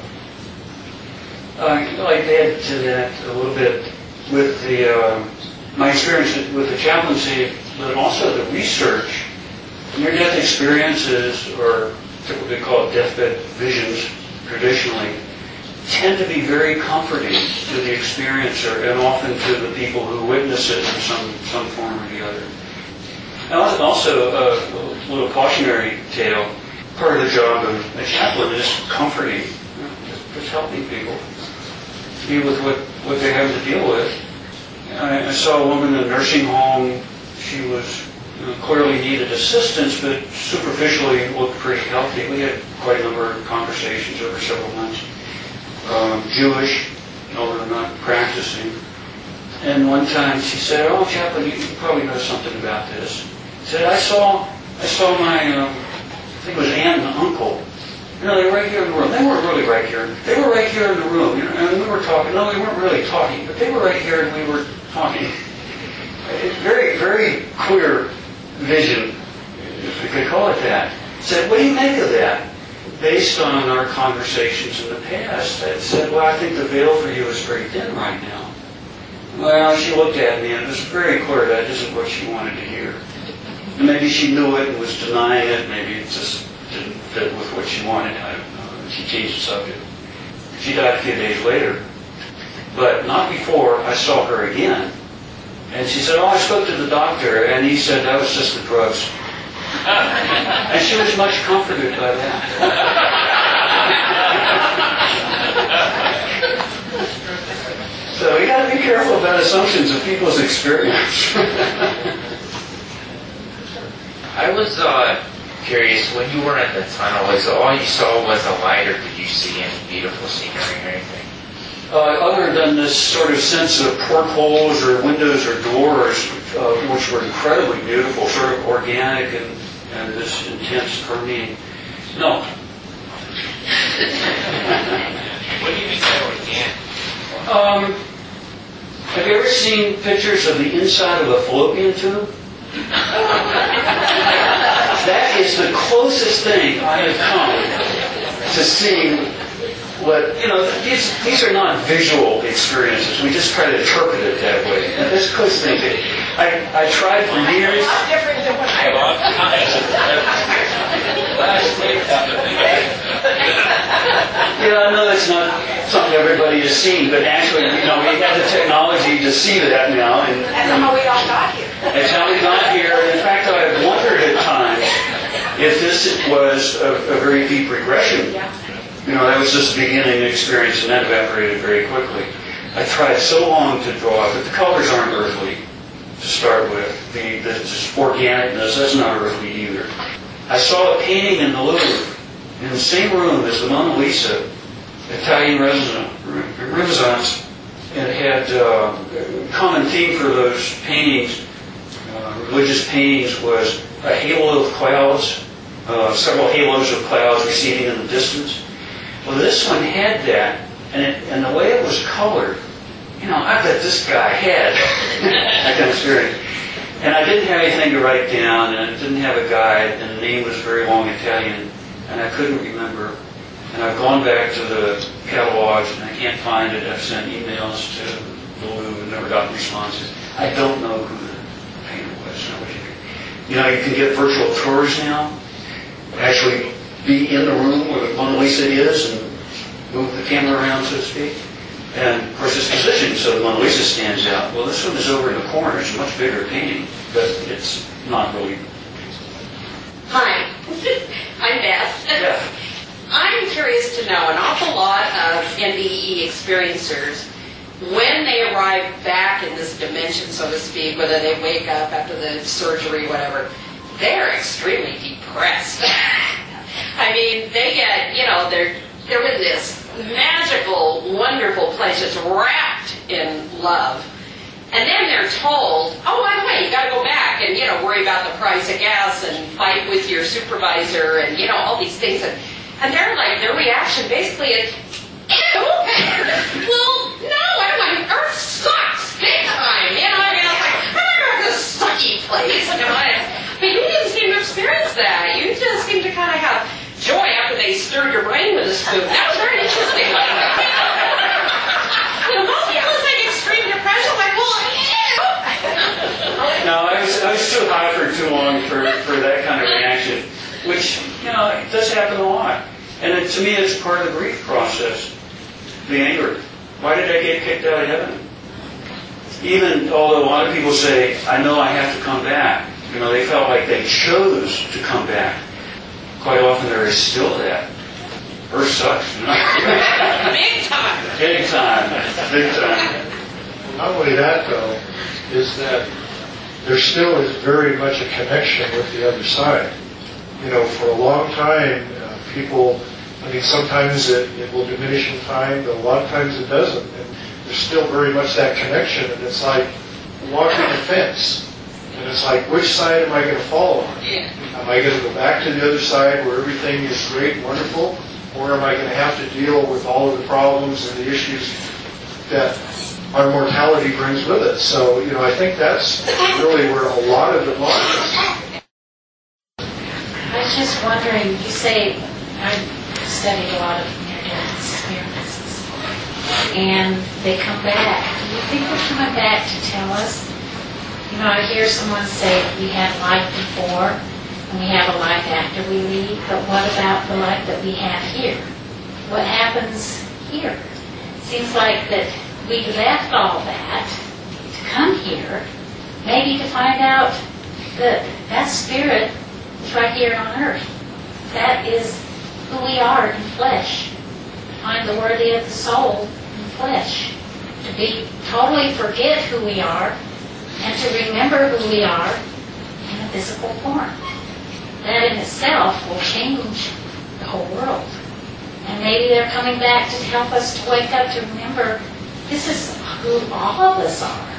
Uh, I'd like to add to that a little bit with the uh, my experience with the chaplaincy, but also the research. Near-death experiences, or typically called deathbed visions traditionally, tend to be very comforting to the experiencer and often to the people who witness it in some, some form or the other. Now, also, uh, a little cautionary tale. Part of the job of a chaplain is comforting, you know, just, just helping people deal with what, what they're having to deal with. I, I saw a woman in a nursing home. She was, you know, clearly needed assistance, but superficially looked pretty healthy. We had quite a number of conversations over several months. Um, Jewish, although not practicing. And one time she said, "Oh, chaplain, you, you probably know something about this." She said, "I saw, I saw my, um, I think it was aunt and uncle. You know, they were right here in the room. They weren't really right here. They were right here in the room. You know, and we were talking. No, we weren't really talking, but they were right here, and we were talking." It's very, very clear vision, if we could call it that. Said, "What do you make of that?" Based on our conversations in the past, I said, "Well, I think the veil for you is very thin right now." Well, she looked at me, and it was very clear that isn't what she wanted to hear. And maybe she knew it and was denying it. Maybe it just didn't fit with what she wanted. I don't know. She changed the subject. She died a few days later. But not before I saw her again. And she said, "Oh, I spoke to the doctor, and he said that was just the drugs." And she was much comforted by that. So you got to be careful about assumptions of people's experience. I was uh, curious, when you were at the tunnel, was all you saw was a light, or did you see any beautiful scenery or anything? Uh, other than this sort of sense of portholes or windows or doors, uh, which were incredibly beautiful, sort of organic and, and this intense permeating. No. What do you mean by organic? Um, have you ever seen pictures of the inside of a fallopian tube? That is the closest thing I have come to seeing what, you know, these these are not visual experiences. We just try to interpret it that way. And this close thing, I, I tried for years. Different than what I want. Yeah, I know that's not something everybody has seen, but actually, you know, we have the technology to see that now. And That's how we all got here. that's how we got here. In fact, I have wondered at times if this was a, a very deep regression. Yeah. You know, that was just the beginning experience, and that evaporated very quickly. I tried so long to draw it, but the colors aren't earthly to start with. The, the just organicness, that's not earthly either. I saw a painting in the Louvre in the same room as the Mona Lisa, Italian Renaissance, Renaissance it had uh, a common theme for those paintings, uh, religious paintings, was a halo of clouds, uh, several halos of clouds receding in the distance. Well, this one had that, and, it, and the way it was colored, you know, I bet this guy had that kind of experience. And I didn't have anything to write down, and I didn't have a guide, and the name was very long Italian, and I couldn't remember. And I've gone back to the catalogs, and I can't find it. I've sent emails to the Louvre and never gotten responses. I don't know who the painter was. I wish you could. You know, you can get virtual tours now, actually be in the room where the Mona Lisa is, and move the camera around, so to speak. And, of course, it's positioned so the Mona Lisa stands out. Well, this one is over in the corner. It's a much bigger painting, but it's not really... Hi, I'm Beth. Yeah. I'm curious to know, an awful lot of N D E experiencers, when they arrive back in this dimension, so to speak, whether they wake up after the surgery, whatever, they're extremely depressed. I mean, they get, you know, they're, they're in this magical, wonderful place that's wrapped in love. And then they're told, oh, by the way, you got to go back and, you know, worry about the price of gas and fight with your supervisor and, you know, all these things. And, and they're like, their reaction basically is, ew! Well, no, I don't want to. Earth sucks big time. You know, I mean, I was like, I'm not going to this sucky place. You know, but you didn't seem to experience that. You just seem to kind of have joy after they stirred your brain with a spoon. That was very interesting. You know, most people say extreme depression, like, well, ew! No, I was, I was too high for too long for, for that kind of reaction, which, you know, it does happen a lot. And it, to me, it's part of the grief process, the anger. Why did I get kicked out of heaven? Even although a lot of people say, I know I have to come back, you know, they felt like they chose to come back. Quite often there is still that. Earth sucks. You know? Big time. Big time. Big time. Not only that, though, is that there still is very much a connection with the other side. You know, for a long time, uh, people, I mean, sometimes it, it will diminish in time, but a lot of times it doesn't. And there's still very much that connection, and it's like walking a fence. And it's like, which side am I going to fall on? Yeah. Am I going to go back to the other side where everything is great and wonderful? Or am I going to have to deal with all of the problems and the issues that our mortality brings with it? So, you know, I think that's really where a lot of it lies. I was just wondering, you say, I've studied a lot of near-death experiences, and they come back. Do you think they're coming back to tell us? You know, I hear someone say, we had life before, and we have a life after we leave, but what about the life that we have here? What happens here? It seems like that we left all that to come here, maybe to find out that that spirit is right here on earth. That is who we are in flesh. Find the worthy of the soul in flesh. To be totally forget who we are, and to remember who we are in a physical form. That in itself will change the whole world. And maybe they're coming back to help us to wake up to remember this is who all of us are.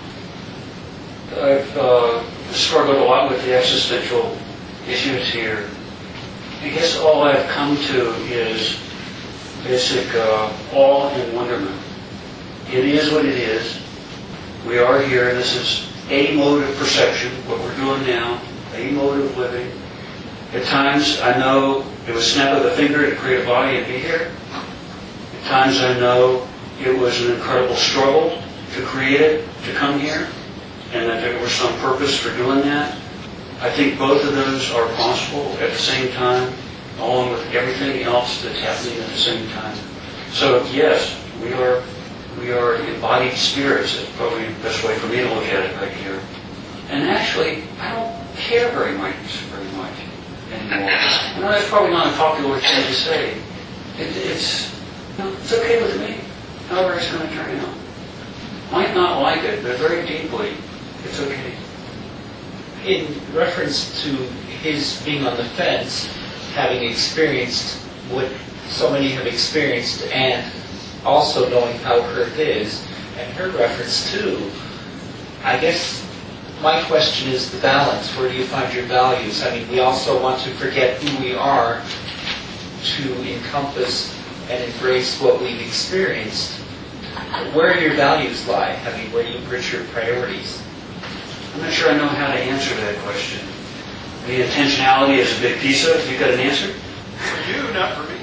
I've uh, struggled a lot with the existential issues here. I guess all I've come to is basic uh, awe and wonderment. It is what it is. We are here. This is a mode of perception, what we're doing now, a mode of living. At times, I know it was a snap of the finger to create a body and be here. At times, I know it was an incredible struggle to create it, to come here, and that there was some purpose for doing that. I think both of those are possible at the same time, along with everything else that's happening at the same time. So, yes, we are we are embodied spirits. That's probably the best way for me to look at it right here. And actually, I don't care very much, very much anymore. I know that's probably not a popular thing to say. It, it's, you know, it's okay with me, however it's going to turn out. Might not like it, but very deeply, it's okay. In reference to his being on the fence, having experienced what so many have experienced, and also knowing how hurt is, and her reference too, I guess my question is the balance. Where do you find your values? I mean, we also want to forget who we are to encompass and embrace what we've experienced. Where do your values lie? I mean, where do you put your priorities? I'm not sure I know how to answer that question. The intentionality is a big piece of it. You got an answer? For you, not for me.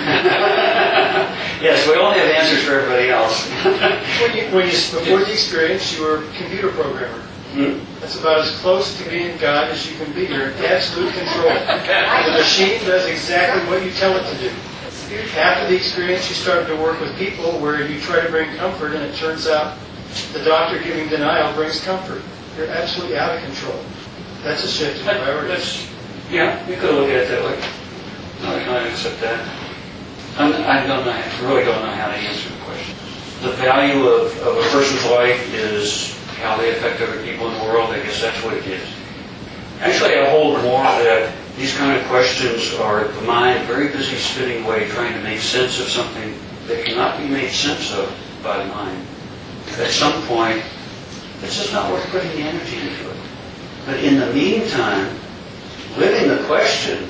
Yes, we only have answers for everybody else. When you, when you, before the experience, you were a computer programmer. Hmm? That's about as close to being God as you can be. You're in absolute control. The machine does exactly what you tell it to do. After the experience, you started to work with people where you try to bring comfort, and it turns out the doctor giving denial brings comfort. You're absolutely out of control. That's a shift in priorities. That's, yeah, you could look at it that way. No, I can accept that. I'm, I don't know, I really don't know how to answer the question. The value of, of a person's life is how they affect other people in the world. I guess that's what it is. Actually, I hold more that these kind of questions are the mind very busy spinning away trying to make sense of something that cannot be made sense of by the mind. At some point, it's just not worth putting the energy into it. But in the meantime, living the question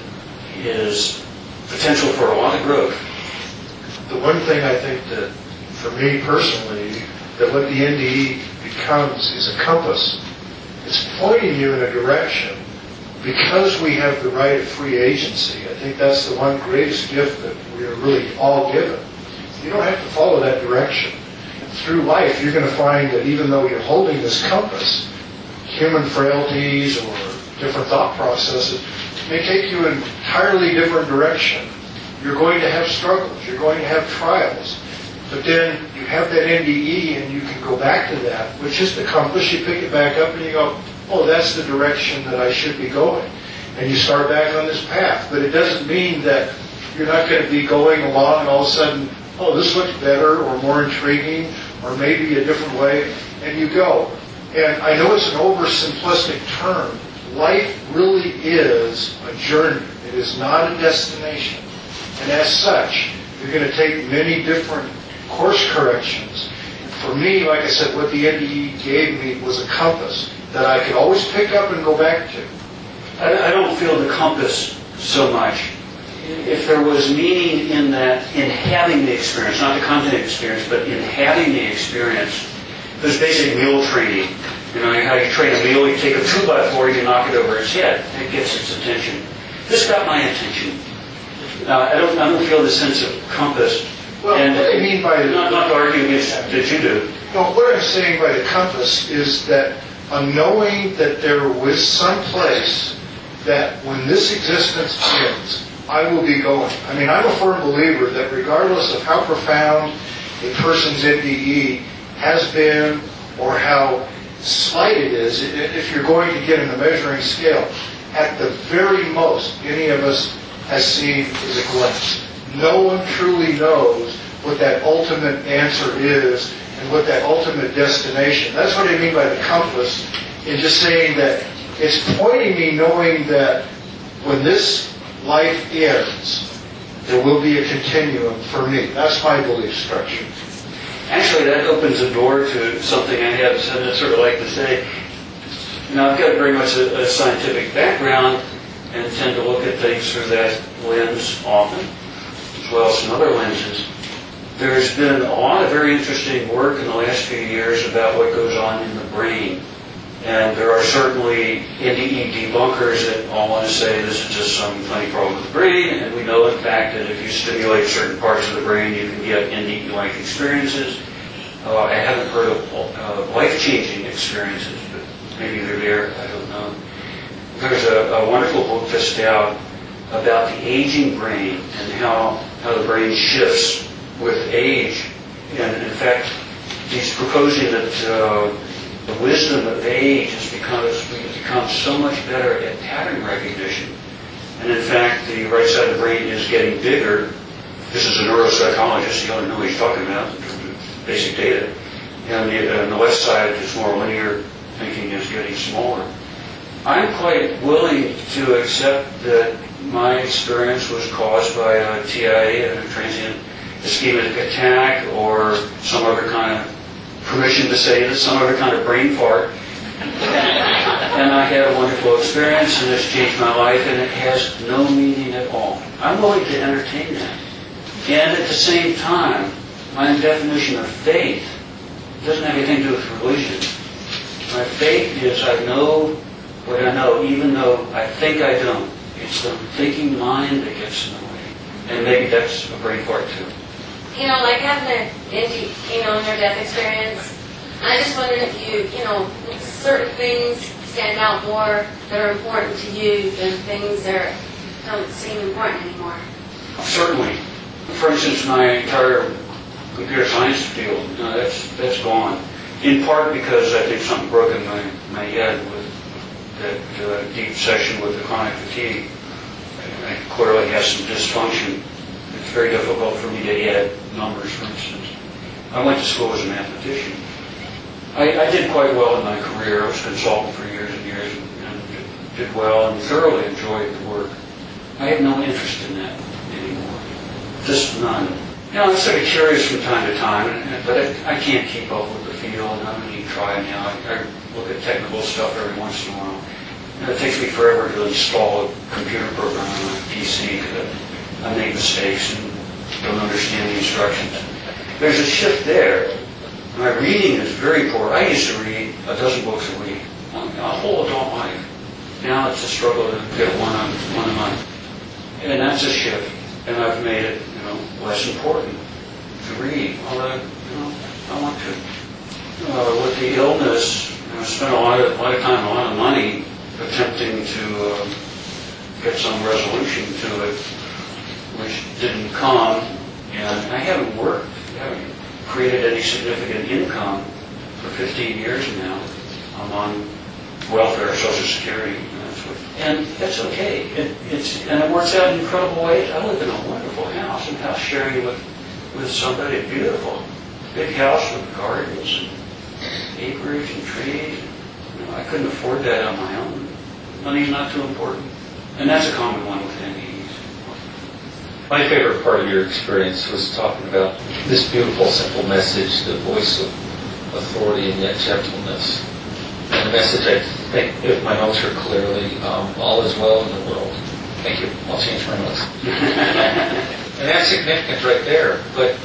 is potential for a lot of growth. The one thing I think that, for me personally, that what the N D E becomes is a compass. It's pointing you in a direction. Because we have the right of free agency, I think that's the one greatest gift that we are really all given. You don't have to follow that direction. Through life, you're going to find that even though you're holding this compass, human frailties or different thought processes may take you in an entirely different direction. You're going to have struggles. You're going to have trials. But then you have that N D E and you can go back to that, which is the compass. You pick it back up and you go, oh, that's the direction that I should be going. And you start back on this path. But it doesn't mean that you're not going to be going along and all of a sudden, oh, this looks better or more intriguing or maybe a different way, and you go. And I know it's an oversimplistic term. Life really is a journey. It is not a destination. And as such, you're going to take many different course corrections. For me, like I said, what the N D E gave me was a compass that I could always pick up and go back to. I, I don't feel the compass so much. If there was meaning in that, in having the experience, not the content experience, but in having the experience, there's basic mule training. You know, how you train a mule, you take a two by four, you knock it over its head. It gets its attention. This got my attention. Now, I don't, I don't feel the sense of compass. Well, and what I mean by the, not, not to argue against that you do. No, what I'm saying by the compass is that a knowing that there was some place that when this existence ends, I will be going. I mean, I'm a firm believer that regardless of how profound a person's N D E has been or how slight it is, if you're going to get in the measuring scale, at the very most, any of us has seen is a glimpse. No one truly knows what that ultimate answer is and what that ultimate destination. That's what I mean by the compass, in just saying that it's pointing me knowing that when this life ends, there will be a continuum for me. That's my belief structure. Actually, that opens a door to something I have sort of like to say. Now, I've got very much a, a scientific background and tend to look at things through that lens often, as well as some other lenses. There's been a lot of very interesting work in the last few years about what goes on in the brain. And there are certainly N D E debunkers that all want to say this is just some funny problem with the brain, and we know, in fact, that if you stimulate certain parts of the brain, you can get N D E-like experiences. Uh, I haven't heard of uh, life-changing experiences, but maybe they're there, I don't know. There's a, a wonderful book just out about the aging brain and how, how the brain shifts with age. And in fact, he's proposing that uh, the wisdom of age is because we have become so much better at pattern recognition. And in fact, the right side of the brain is getting bigger. This is a neuropsychologist, he only knows what he's talking about in terms of basic data. And the, and the left side, is more linear thinking, is getting smaller. I'm quite willing to accept that my experience was caused by a T I A, a transient ischemic attack, or some other kind of, permission to say this, some other kind of brain fart. And I had a wonderful experience, and it's changed my life, and it has no meaning at all. I'm willing to entertain that. And at the same time, my definition of faith doesn't have anything to do with religion. My faith is I know what I know, even though I think I don't. It's the thinking mind that gets in the way. And maybe that's a brain fart too. You know, like having a, you know, near-death experience, I just wondered if you, you know, certain things stand out more that are important to you than things that don't seem important anymore. Certainly. For instance, my entire computer science field, you know, that's that's gone. In part because I think something broke in my, my head with that uh, deep session with the chronic fatigue. I clearly have some dysfunction. It's very difficult for me to add numbers, for instance. I went to school as a mathematician. I, I did quite well in my career. I was a consultant for years and years and, and did, did well and thoroughly enjoyed the work. I have no interest in that anymore. Just none. You know, I'm sort of curious from time to time, but I, I can't keep up with the field, and I'm going to try now. I, I look at technical stuff every once in a while. You know, it takes me forever to install a computer program on my P C because I make mistakes and don't understand the instructions. There's a shift there. My reading is very poor. I used to read a dozen books a week, a whole adult life. Now it's a struggle to get one on one a month. And that's a shift. And I've made it, you know, less important to read. Although, you know, I want to. Uh, with the illness, you know, I spent a lot of, a lot of time, a lot of money attempting to uh, get some resolution to it, which didn't come. And I haven't worked, I haven't created any significant income for fifteen years now. I'm on welfare, Social Security, and that's, what, and that's okay. It, it's, and it works out in incredible ways. I live in a wonderful house, and house sharing with, with somebody beautiful. Big house with gardens and acreage and trees. You know, I couldn't afford that on my own. Money's not too important. And that's a common one with N D Es. My favorite part of your experience was talking about this beautiful, simple message, the voice of authority and yet gentleness. And the message, I think, if my notes are clearly, um, all is well in the world. Thank you. I'll change my notes. And that's significant right there. But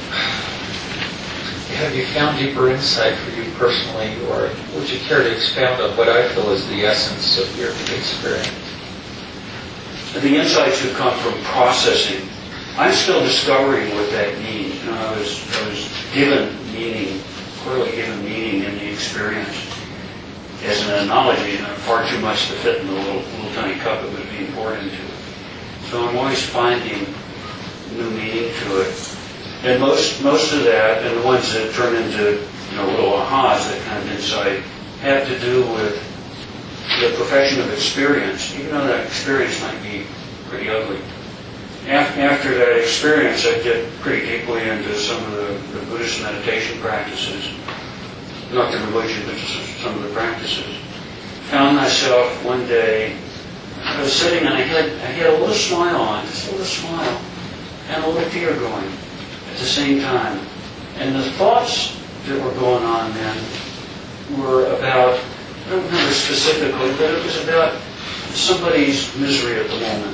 have you found deeper insight for you personally, or would you care to expound on what I feel is the essence of your experience? The insights have come from processing. I'm still discovering what that means. You know, I was, I was given meaning, clearly given meaning in the experience as an analogy, and far too much to fit in the little, little tiny cup that was being poured into it. So I'm always finding new meaning to it. And most most of that, and the ones that turn into, you know, little ahas, that kind of insight, have to do with the profession of experience, even though that experience might be pretty ugly. After that experience, I get pretty deeply into some of the, the Buddhist meditation practices, not the religion, but just some of the practices. Found myself one day, I was sitting and I had, I had a little smile on, just a little smile, and a little tear going at the same time. And the thoughts that were going on then were about, I don't remember specifically, but it was about somebody's misery at the moment.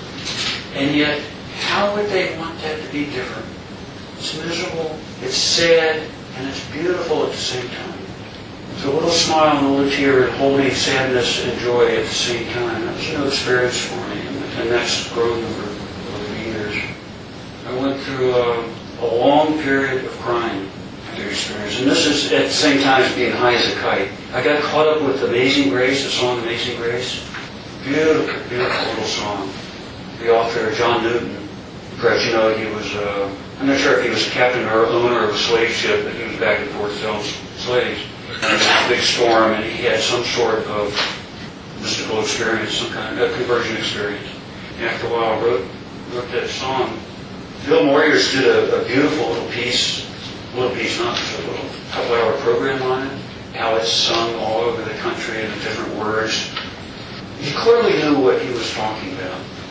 And yet, how would they want that to be different? It's miserable, it's sad, and it's beautiful at the same time. It's a little smile and a little tear holding sadness and joy at the same time. That was a new experience for me, and that's grown over, over the years. I went through a, a long period of crying after the experience, and this is at the same time as being high as a kite. I got caught up with Amazing Grace, the song Amazing Grace. Beautiful, beautiful little song. The author, John Newton, perhaps you know he was, uh, I'm not sure if he was a captain or owner of a slave ship, but he was back and forth selling slaves. And there was a big storm, and he had some sort of mystical experience, some kind of conversion experience. And after a while, wrote wrote that song. Bill Moyers did a, a beautiful little piece, little piece, not just a little couple-hour program on it, how it's sung all over the country in different words. He clearly knew what he was talking about.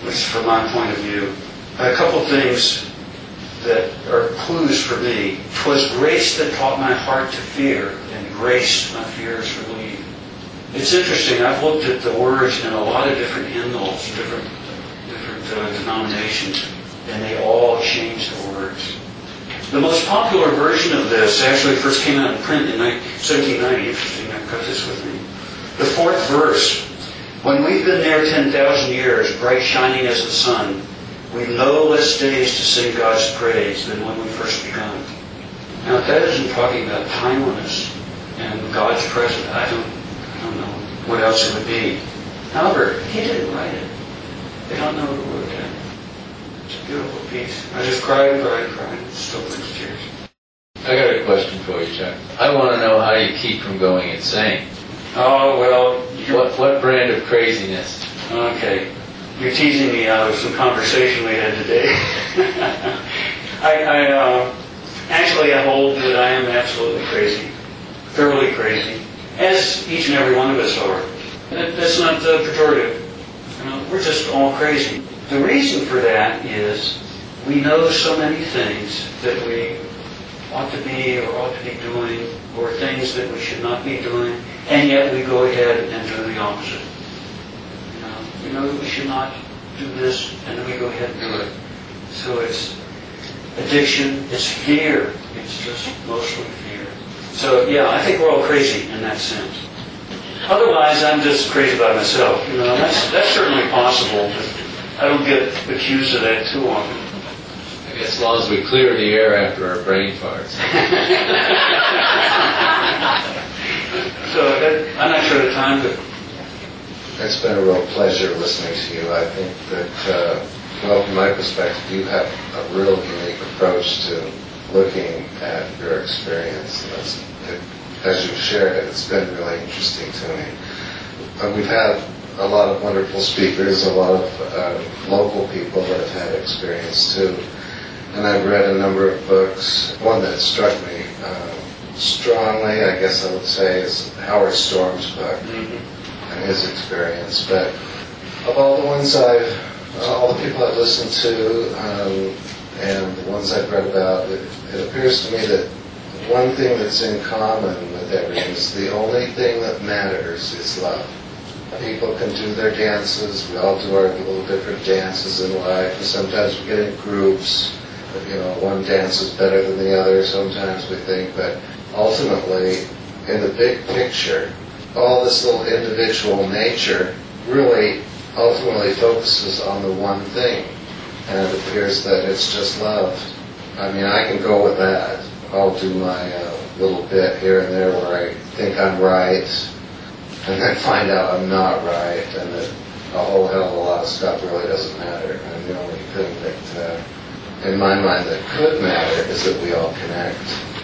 which is from my point of view. A couple things that are clues for me. 'Twas grace that taught my heart to fear, and grace my fears relieved. It's interesting, I've looked at the words in a lot of different hymnals, different, different uh, denominations, and they all change the words. The most popular version of this actually first came out in print in seventeen ninety. Interesting, I've got this with me. The fourth verse. When we've been there ten thousand years, bright shining as the sun, we've no less days to sing God's praise than when we first begun. Now, that isn't talking about timeliness and God's presence. I don't, I don't know what else it would be. However, he didn't write it. They don't know who wrote it. It's a beautiful piece. I just cried, cried, cried. It still brings tears. I got a question for you, Chuck. I want to know how you keep from going insane. Oh, well... What, what brand of craziness? Okay. You're teasing me out of some conversation we had today. I, I uh, actually I hold that I am absolutely crazy. Thoroughly crazy. As each and every one of us are. That, that's not uh, pejorative. You know, we're just all crazy. The reason for that is we know so many things that we ought to be or ought to be doing, or things that we should not be doing, and yet we go ahead and do the opposite. You know, we know that we should not do this, and then we go ahead and do it. So it's addiction, it's fear. It's just mostly fear. So yeah, I think we're all crazy in that sense. Otherwise, I'm just crazy by myself. You know, that's that's certainly possible, but I don't get accused of that too often. I guess as long as we clear the air after our brain farts. So that, I'm not sure of the time, but it's been a real pleasure listening to you. I think that, uh, well, from my perspective, you have a real unique approach to looking at your experience. And that's, it, as you've shared it, it's been really interesting to me. Uh, we've had a lot of wonderful speakers, a lot of uh, local people that have had experience too. And I've read a number of books. One that struck me uh, strongly, I guess I would say, is Howard Storm's book mm-hmm. and his experience. But of all the ones I've, uh, all the people I've listened to, um, and the ones I've read about, it, it appears to me that one thing that's in common with everything is the only thing that matters is love. People can do their dances. We all do our little different dances in life, and sometimes we get in groups. You know, one dance is better than the other, sometimes we think, but ultimately, in the big picture, all this little individual nature really ultimately focuses on the one thing, and it appears that it's just love. I mean, I can go with that. I'll do my uh, little bit here and there where I think I'm right, and then find out I'm not right, and that a whole hell of a lot of stuff really doesn't matter. And the only thing that uh, in my mind that could matter is that we all connect.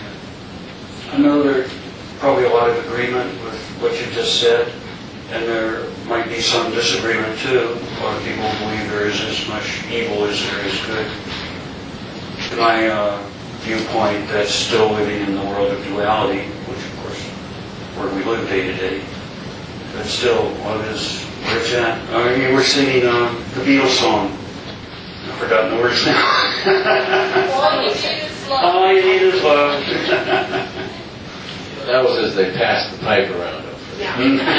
I know there's probably a lot of agreement with what you just said, and there might be some disagreement too. A lot of people believe there is as much evil as there is good. In my uh, viewpoint, that's still living in the world of duality, which of course where we live day to day. But still, what is where it's at? I mean, we're singing uh, the Beatles song. I've forgotten the words now. All you need is love. All you need is love. That was as they passed the pipe around them. Yeah.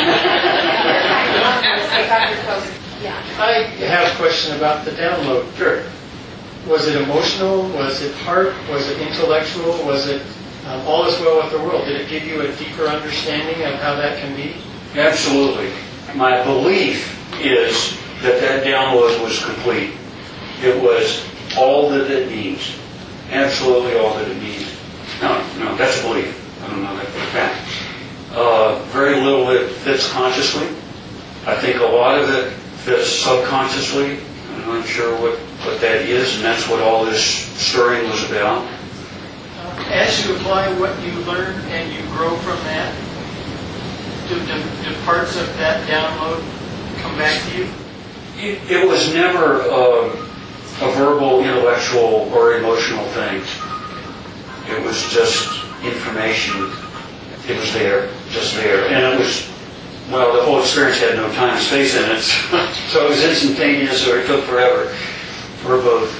I have a question about the download. Sure. Was it emotional? Was it heart? Was it intellectual? Was it um, all is well with the world? Did it give you a deeper understanding of how that can be? Absolutely. My belief is that that download was complete. It was all that it means. Absolutely all that it means. No, no, that's a belief. I don't know that for a fact. Uh, very little it fits consciously. I think a lot of it fits subconsciously. I'm not sure what, what that is, and that's what all this stirring was about. As you apply what you learn and you grow from that, do, do, do parts of that download come back to you? It, it was never uh, a verbal, intellectual, or emotional thing. It was just information. It was there, just there. And it was well, the whole experience had no time and space in it, so it was instantaneous or it took forever, or both.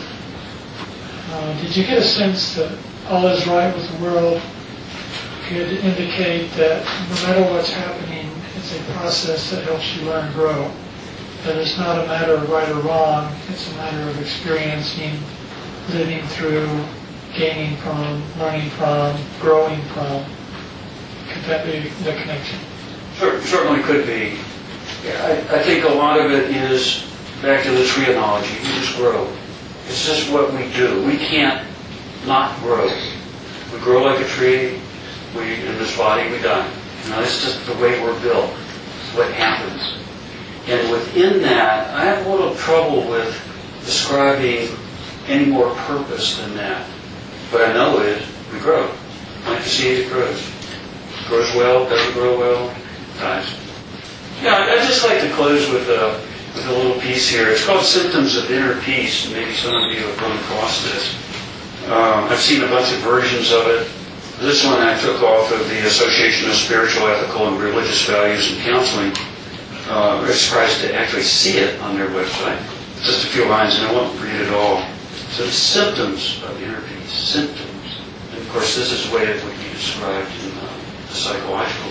Uh, did you get a sense that all is right with the world could indicate that no matter what's happening, it's a process that helps you learn and grow? That it's not a matter of right or wrong, it's a matter of experiencing, living through, gaining from, learning from, growing from. Could that be the connection? Cer- Certainly could be. Yeah, I, I think a lot of it is back to the tree analogy. We just grow. It's just what we do. We can't not grow. We grow like a tree. We, in this body, we die. You know, it's just the way we're built. It's what happens. And within that, I have a little trouble with describing any more purpose than that. What I know is we grow. Like the seed, it grows. It grows well, doesn't grow well, dies. Yeah, I'd just like to close with a, with a little piece here. It's called Symptoms of Inner Peace. Maybe some of you have run across this. Um, I've seen a bunch of versions of it. This one I took off of the Association of Spiritual, Ethical, and Religious Values in Counseling. Uh, I was surprised to actually see it on their website. Just a few lines, and I won't read it all. So the symptoms of inner peace, symptoms. And of course, this is the way it would be described in uh, the psychological.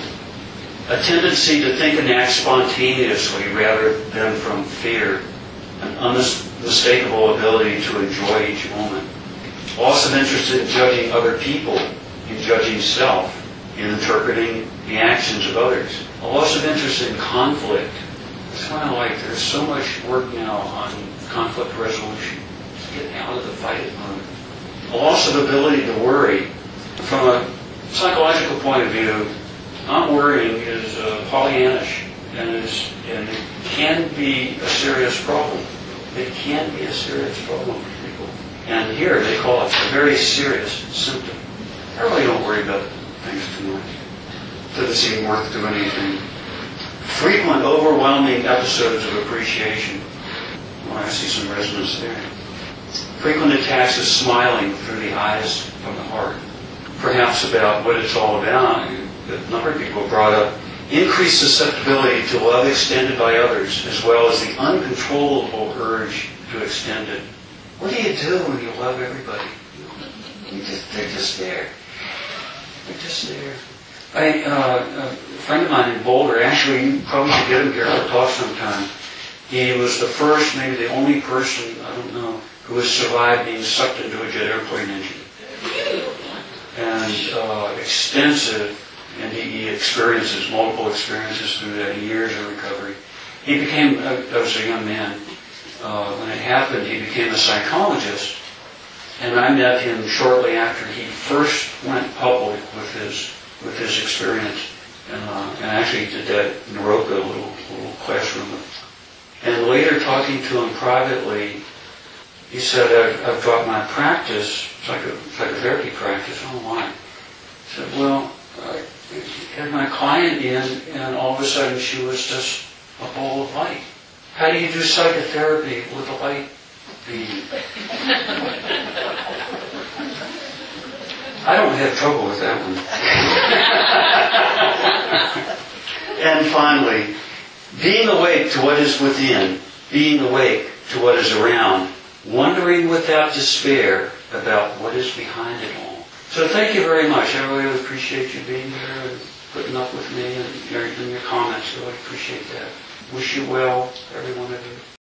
A tendency to think and act spontaneously rather than from fear. An unmistakable ability to enjoy each moment. Loss of interest in judging other people, in judging self, in interpreting the actions of others. A loss of interest in conflict. It's kind of like there's so much work now on conflict resolution. Just get out of the fight mode. A loss of ability to worry. From a psychological point of view, not worrying is uh, Pollyannish, and, is, and it can be a serious problem. It can be a serious problem for people. And here they call it a very serious symptom. I really don't worry about things too much. Doesn't seem worth doing anything. Frequent, overwhelming episodes of appreciation. Well, I see some resonance there. Frequent attacks of smiling through the eyes from the heart. Perhaps about what it's all about. A number of people brought up increased susceptibility to love extended by others, as well as the uncontrollable urge to extend it. What do you do when you love everybody? You just, they're just there. They're just there. I, uh, a friend of mine in Boulder, actually, you probably should get him here for a talk sometime. He was the first, maybe the only person, I don't know, who has survived being sucked into a jet airplane engine. And uh, extensive N D E experiences, multiple experiences through that, years of recovery. He became, uh, as a young man, uh, when it happened, he became a psychologist. And I met him shortly after he first went public with his with his experience. And, uh, and actually he did that in Naroka, a little, little classroom. And later, talking to him privately, he said, I've, I've dropped my practice, psycho, psychotherapy practice. Oh, why? He said, well, I had my client in, and all of a sudden she was just a ball of light. How do you do psychotherapy with a light beam? I don't have trouble with that one. And finally, being awake to what is within, being awake to what is around, wondering without despair about what is behind it all. So thank you very much. I really appreciate you being here and putting up with me and your, and your comments. I really appreciate that. Wish you well, every one of you.